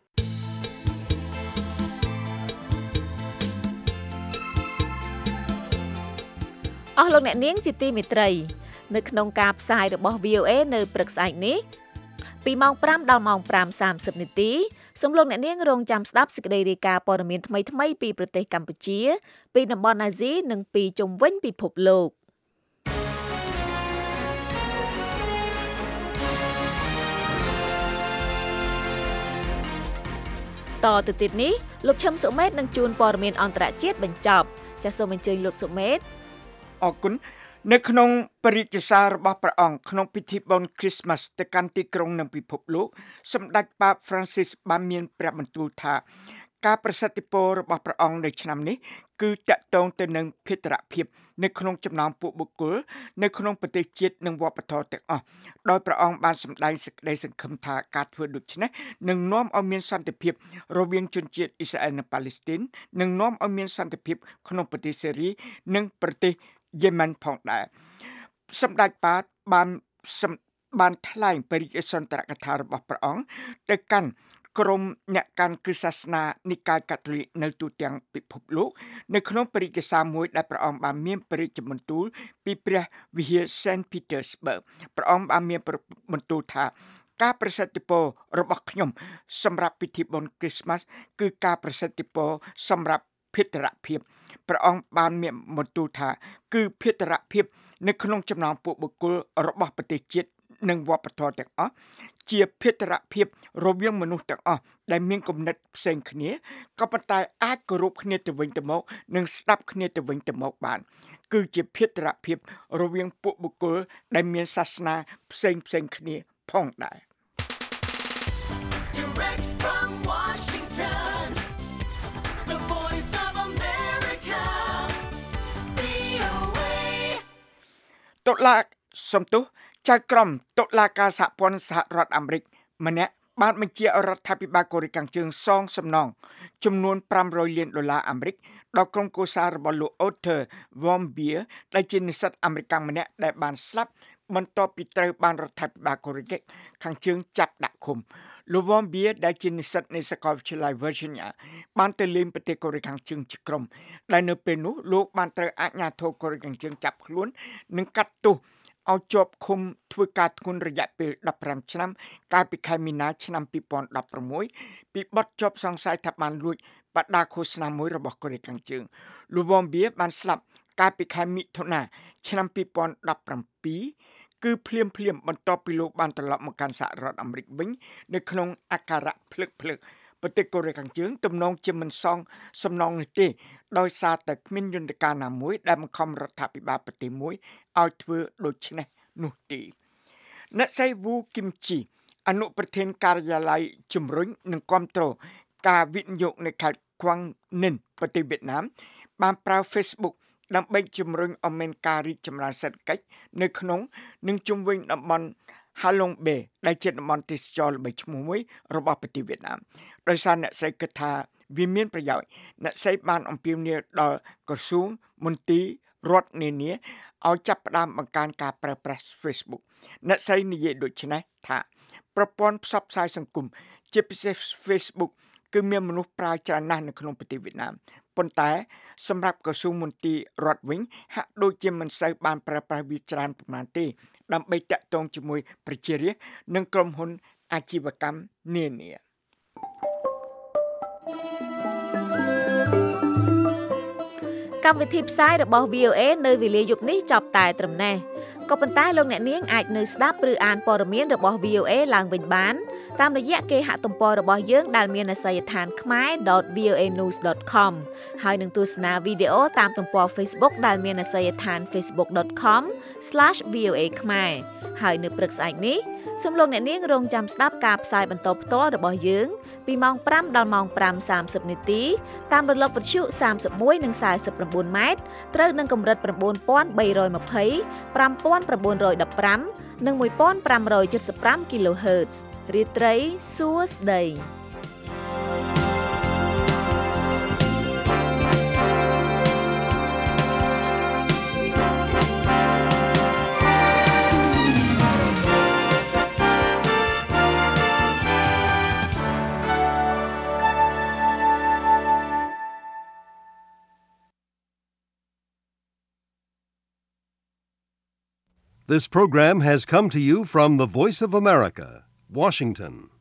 អស់លោកអ្នកនាងជាទីមេត្រីនៅក្នុងការផ្សាយរបស់ V O A នៅព្រឹកស្អែកនេះពីម៉ោងfiveដល់ម៉ោងfive thirtyនាទីសូមលោកអ្នកនាងរងចាំស្ដាប់សេចក្តីរាយការណ៍ព័ត៌មានថ្មីៗពីប្រទេសកម្ពុជាពីតំបន់អាស៊ីនិងពីជុំវិញពិភពលោកតទៅទៀតនេះលោកឈឹមសុមេតនឹងជួនព័ត៌មានអន្តរជាតិបញ្ចប់ចាសសូមអញ្ជើញលោកសុមេតអរគុណនៅក្នុងបរិយាកាសរបស់ព្រះអង្គក្នុងពិធីបុណ្យ Christmas ទៅកាន់ទីក្រុងនិងពិភពលោកសម្ដេចប៉ាប Francis បានមានព្រះបន្ទូលថាការប្រសិទ្ធពររបស់ព្រះអង្គនៅឆ្នាំនេះគឺតាក់ទងទៅនឹងភេរភាពនៅក្នុងចំណោមពួកបុគ្គលនៅក្នុងប្រទេសជាតិនិងវប្បធម៌ទាំងអស់ដោយព្រះអង្គបានសម្ដែងសេចក្តីសង្ឃឹមថាការធ្វើដូច្នេះនឹងនាំឲ្យមានសន្តិភាពរវាងជនជាតិអ៊ីស្រាអែលនិងប៉ាឡេស្ទីននិងនាំឲ្យមានសន្តិភាពក្នុងប្រទេសសេរីនិងប្រទេសយេម៉ែនផងដែរសម្ដេចប៉ាតបានបានថ្លែងបរិយាសន្តរកថារបស់ព្រះអង្គទៅកាន់ក្រុមអ្នកកាន់គ្រឹះសាសនានិកាយកាតូលិកនៅទូទាំងពិភពលោកនៅក្នុងបរិយាកាសមួយដែលព្រះអង្គបានមានព្រះរាជបន្ទូលពីព្រះវិហារ Saint Petersburg ព្រះអង្គបានមានបន្ទូលថាការប្រសិទ្ធពររបស់ខ្ញុំសម្រាប់ពិធីបុណ្យ Christmas គឺការប្រសិទ្ធពរសម្រាប់ភេរភាពព្រះអង្គបានមានបន្ទូលថាគឺភេរភាពនៅក្នុងចំណោមពួកបុគ្គលរបស់ប្រទេសជាតិនិងវប្បធម៌ទាំងអស់ជាភេរភាពរវាងមនុស្សទាំងអស់ដែលមានគំនិតផ្សេងគ្នាក៏ប៉ុន្តែអាចគោរពគ្នាទៅវិញទៅមកនិងស្ដាប់គ្នាទៅវិញទៅមកបានគឺជាភេរភាពរវាងពួកបុគ្គលដែលមានសាសនាផ្សេងផ្សេងគ្នាផងដែរ Direct from Washington The Voice of America វី អូ เอតុលាការសំទោសចៅក្រមតុលាការសហព័ន្ធសហរដ្ឋអាមេរិកម្នាក់បានបញ្ជាឲ្យរដ្ឋាភិបាលកូរ៉េខាងជើងសងសំណងចំនួនប្រាំរយលានដុល្លារអាមេរិកដល់ក្រុមគូសាររបស់លោក Otto Warmbier ដែលជានិស្សិតអាមេរិកម្នាក់ដែលបានស្លាប់បន្ទាប់ពីត្រូវបានរដ្ឋាភិបាលកូរ៉េខាងជើងចាប់ដាក់ឃុំលោក Warmbier ដែលជានិស្សិតនៃសាកលវិទ្យាល័យ Virginia បានទៅលេងប្រទេសកូរ៉េខាងជើងជាក្រុមដែលនៅពេលនោះលោកបានត្រូវអាជ្ញាធរកូរ៉េខាងជើងចាប់ខ្លួននិងកាត់ទោសឲ្យជាប់ឃុំធ្វើការធ្ងន់រយៈពេលដប់ប្រាំឆ្នាំកាលពីខែមីនាឆ្នាំពីរពាន់ដប់ប្រាំមួយពីបទជាប់សង្ស័យថាបានលួចបដាឃោសនាមួយរបស់កូរ៉េខាងជើងលោក Warmbier បានស្លាប់កាលពីខែមិថុនាឆ្នាំពីរពាន់ដប់ប្រាំពីរគឺភ្លាមភ្លាមបន្ទាប់ពីលោកបានត្រឡប់មកកាន់សហរដ្ឋអាមេរិកវិញនៅក្នុងអាការៈភ្លឹកភ្លឹកប្រទេសកូរ៉េខាងជើងទំនងជាមិនសងសំណងនេះទេដោយសារតែគ្មានយន្តការណាមួយដែលបង្ខំរដ្ឋាភិបាលប្រទេសមួយឲ្យធ្វើដូច្នេះនោះទេអ្នកស្រី Wu Kimchi អនុប្រធានការិយាល័យជំរុញនិងគាំទ្រការវិនិយោគនៅខេត្ត Quang Ninh ប្រទេសវៀតណាមបានប្រើ Facebook ដើម្បីជំរុញឲ្យមានការរីកចម្រើនសេដ្ឋកិច្ចនៅក្នុងនិងជុំវិញតំបន់ Halong Bay ដែលជាតំបន់ទេសចរណ៍ល្បីឈ្មោះមួយរបស់ប្រទេសវៀតណាមដោយសារអ្នកស្រីគិតថាវាមានប្រយោជន៍អ្នកស្រីបានអំពាវនាវដល់ក្រសួងមន្ទីររដ្ឋនានាឲ្យចាប់ផ្ដើមបង្កើនការប្រើប្រាស់ Facebook អ្នកស្រីនិយាយដូចនេះថាប្រព័ន្ធផ្សព្វផ្សាយសង្គមជាពិសេស Facebook គឺមានមនុស្សប្រើច្រើនណាស់នៅក្នុងប្រទេសវៀតណាមប៉ុន្តែសម្រាប់ក្រសួងមន្ទីររដ្ឋវិញហាក់ដូចជាមិនសូវបានប្រើប្រាស់វាច្រើនប៉ុន្មានទេដើម្បីតាក់ទងជាមួយប្រជារាស្ត្រនិងក្រុមហ៊ុនអាជីវកម្មនានាកម្មវិធីផ្សាយរបស់ វី អូ เอ នៅវេលាយប់នេះចប់តែត្រឹមនេះក៏ប៉ុន្តែលោកអ្នកនាងអាចនៅស្ដាប់ឬអានព័ត៌មានរបស់ វី អូ เอ ឡើងវិញបានតាមរយៈគេហទំព័ររបស់យើងដែលមានអាសយដ្ឋាន khmae.ដត វី អូ เอ news ដត com ហើយនឹងទស្សនាវីដេអូតាមទំព័រ Facebook ដែលមានអាសយដ្ឋាន facebook dot com slash v o a khmer ហើយនៅព្រឹកស្អែកនេះសូមលោកអ្នកនាងរងចាំស្ដាប់ការផ្សាយបន្តផ្ទាល់របស់យើងពីម៉ោងប្រាំដល់ម៉ោងប្រាំសាមសិបនាទីតាមរលកវិទ្យុសាមសិបមួយនិងសែសិប៩ម៉ែត្រត្រូវនឹងកម្រិត៩,៣២០ ៥,៩១៥ និង១,៥៧៥ kHz រាត្រីសួស្តី This program has come to you from the Voice of America, Washington.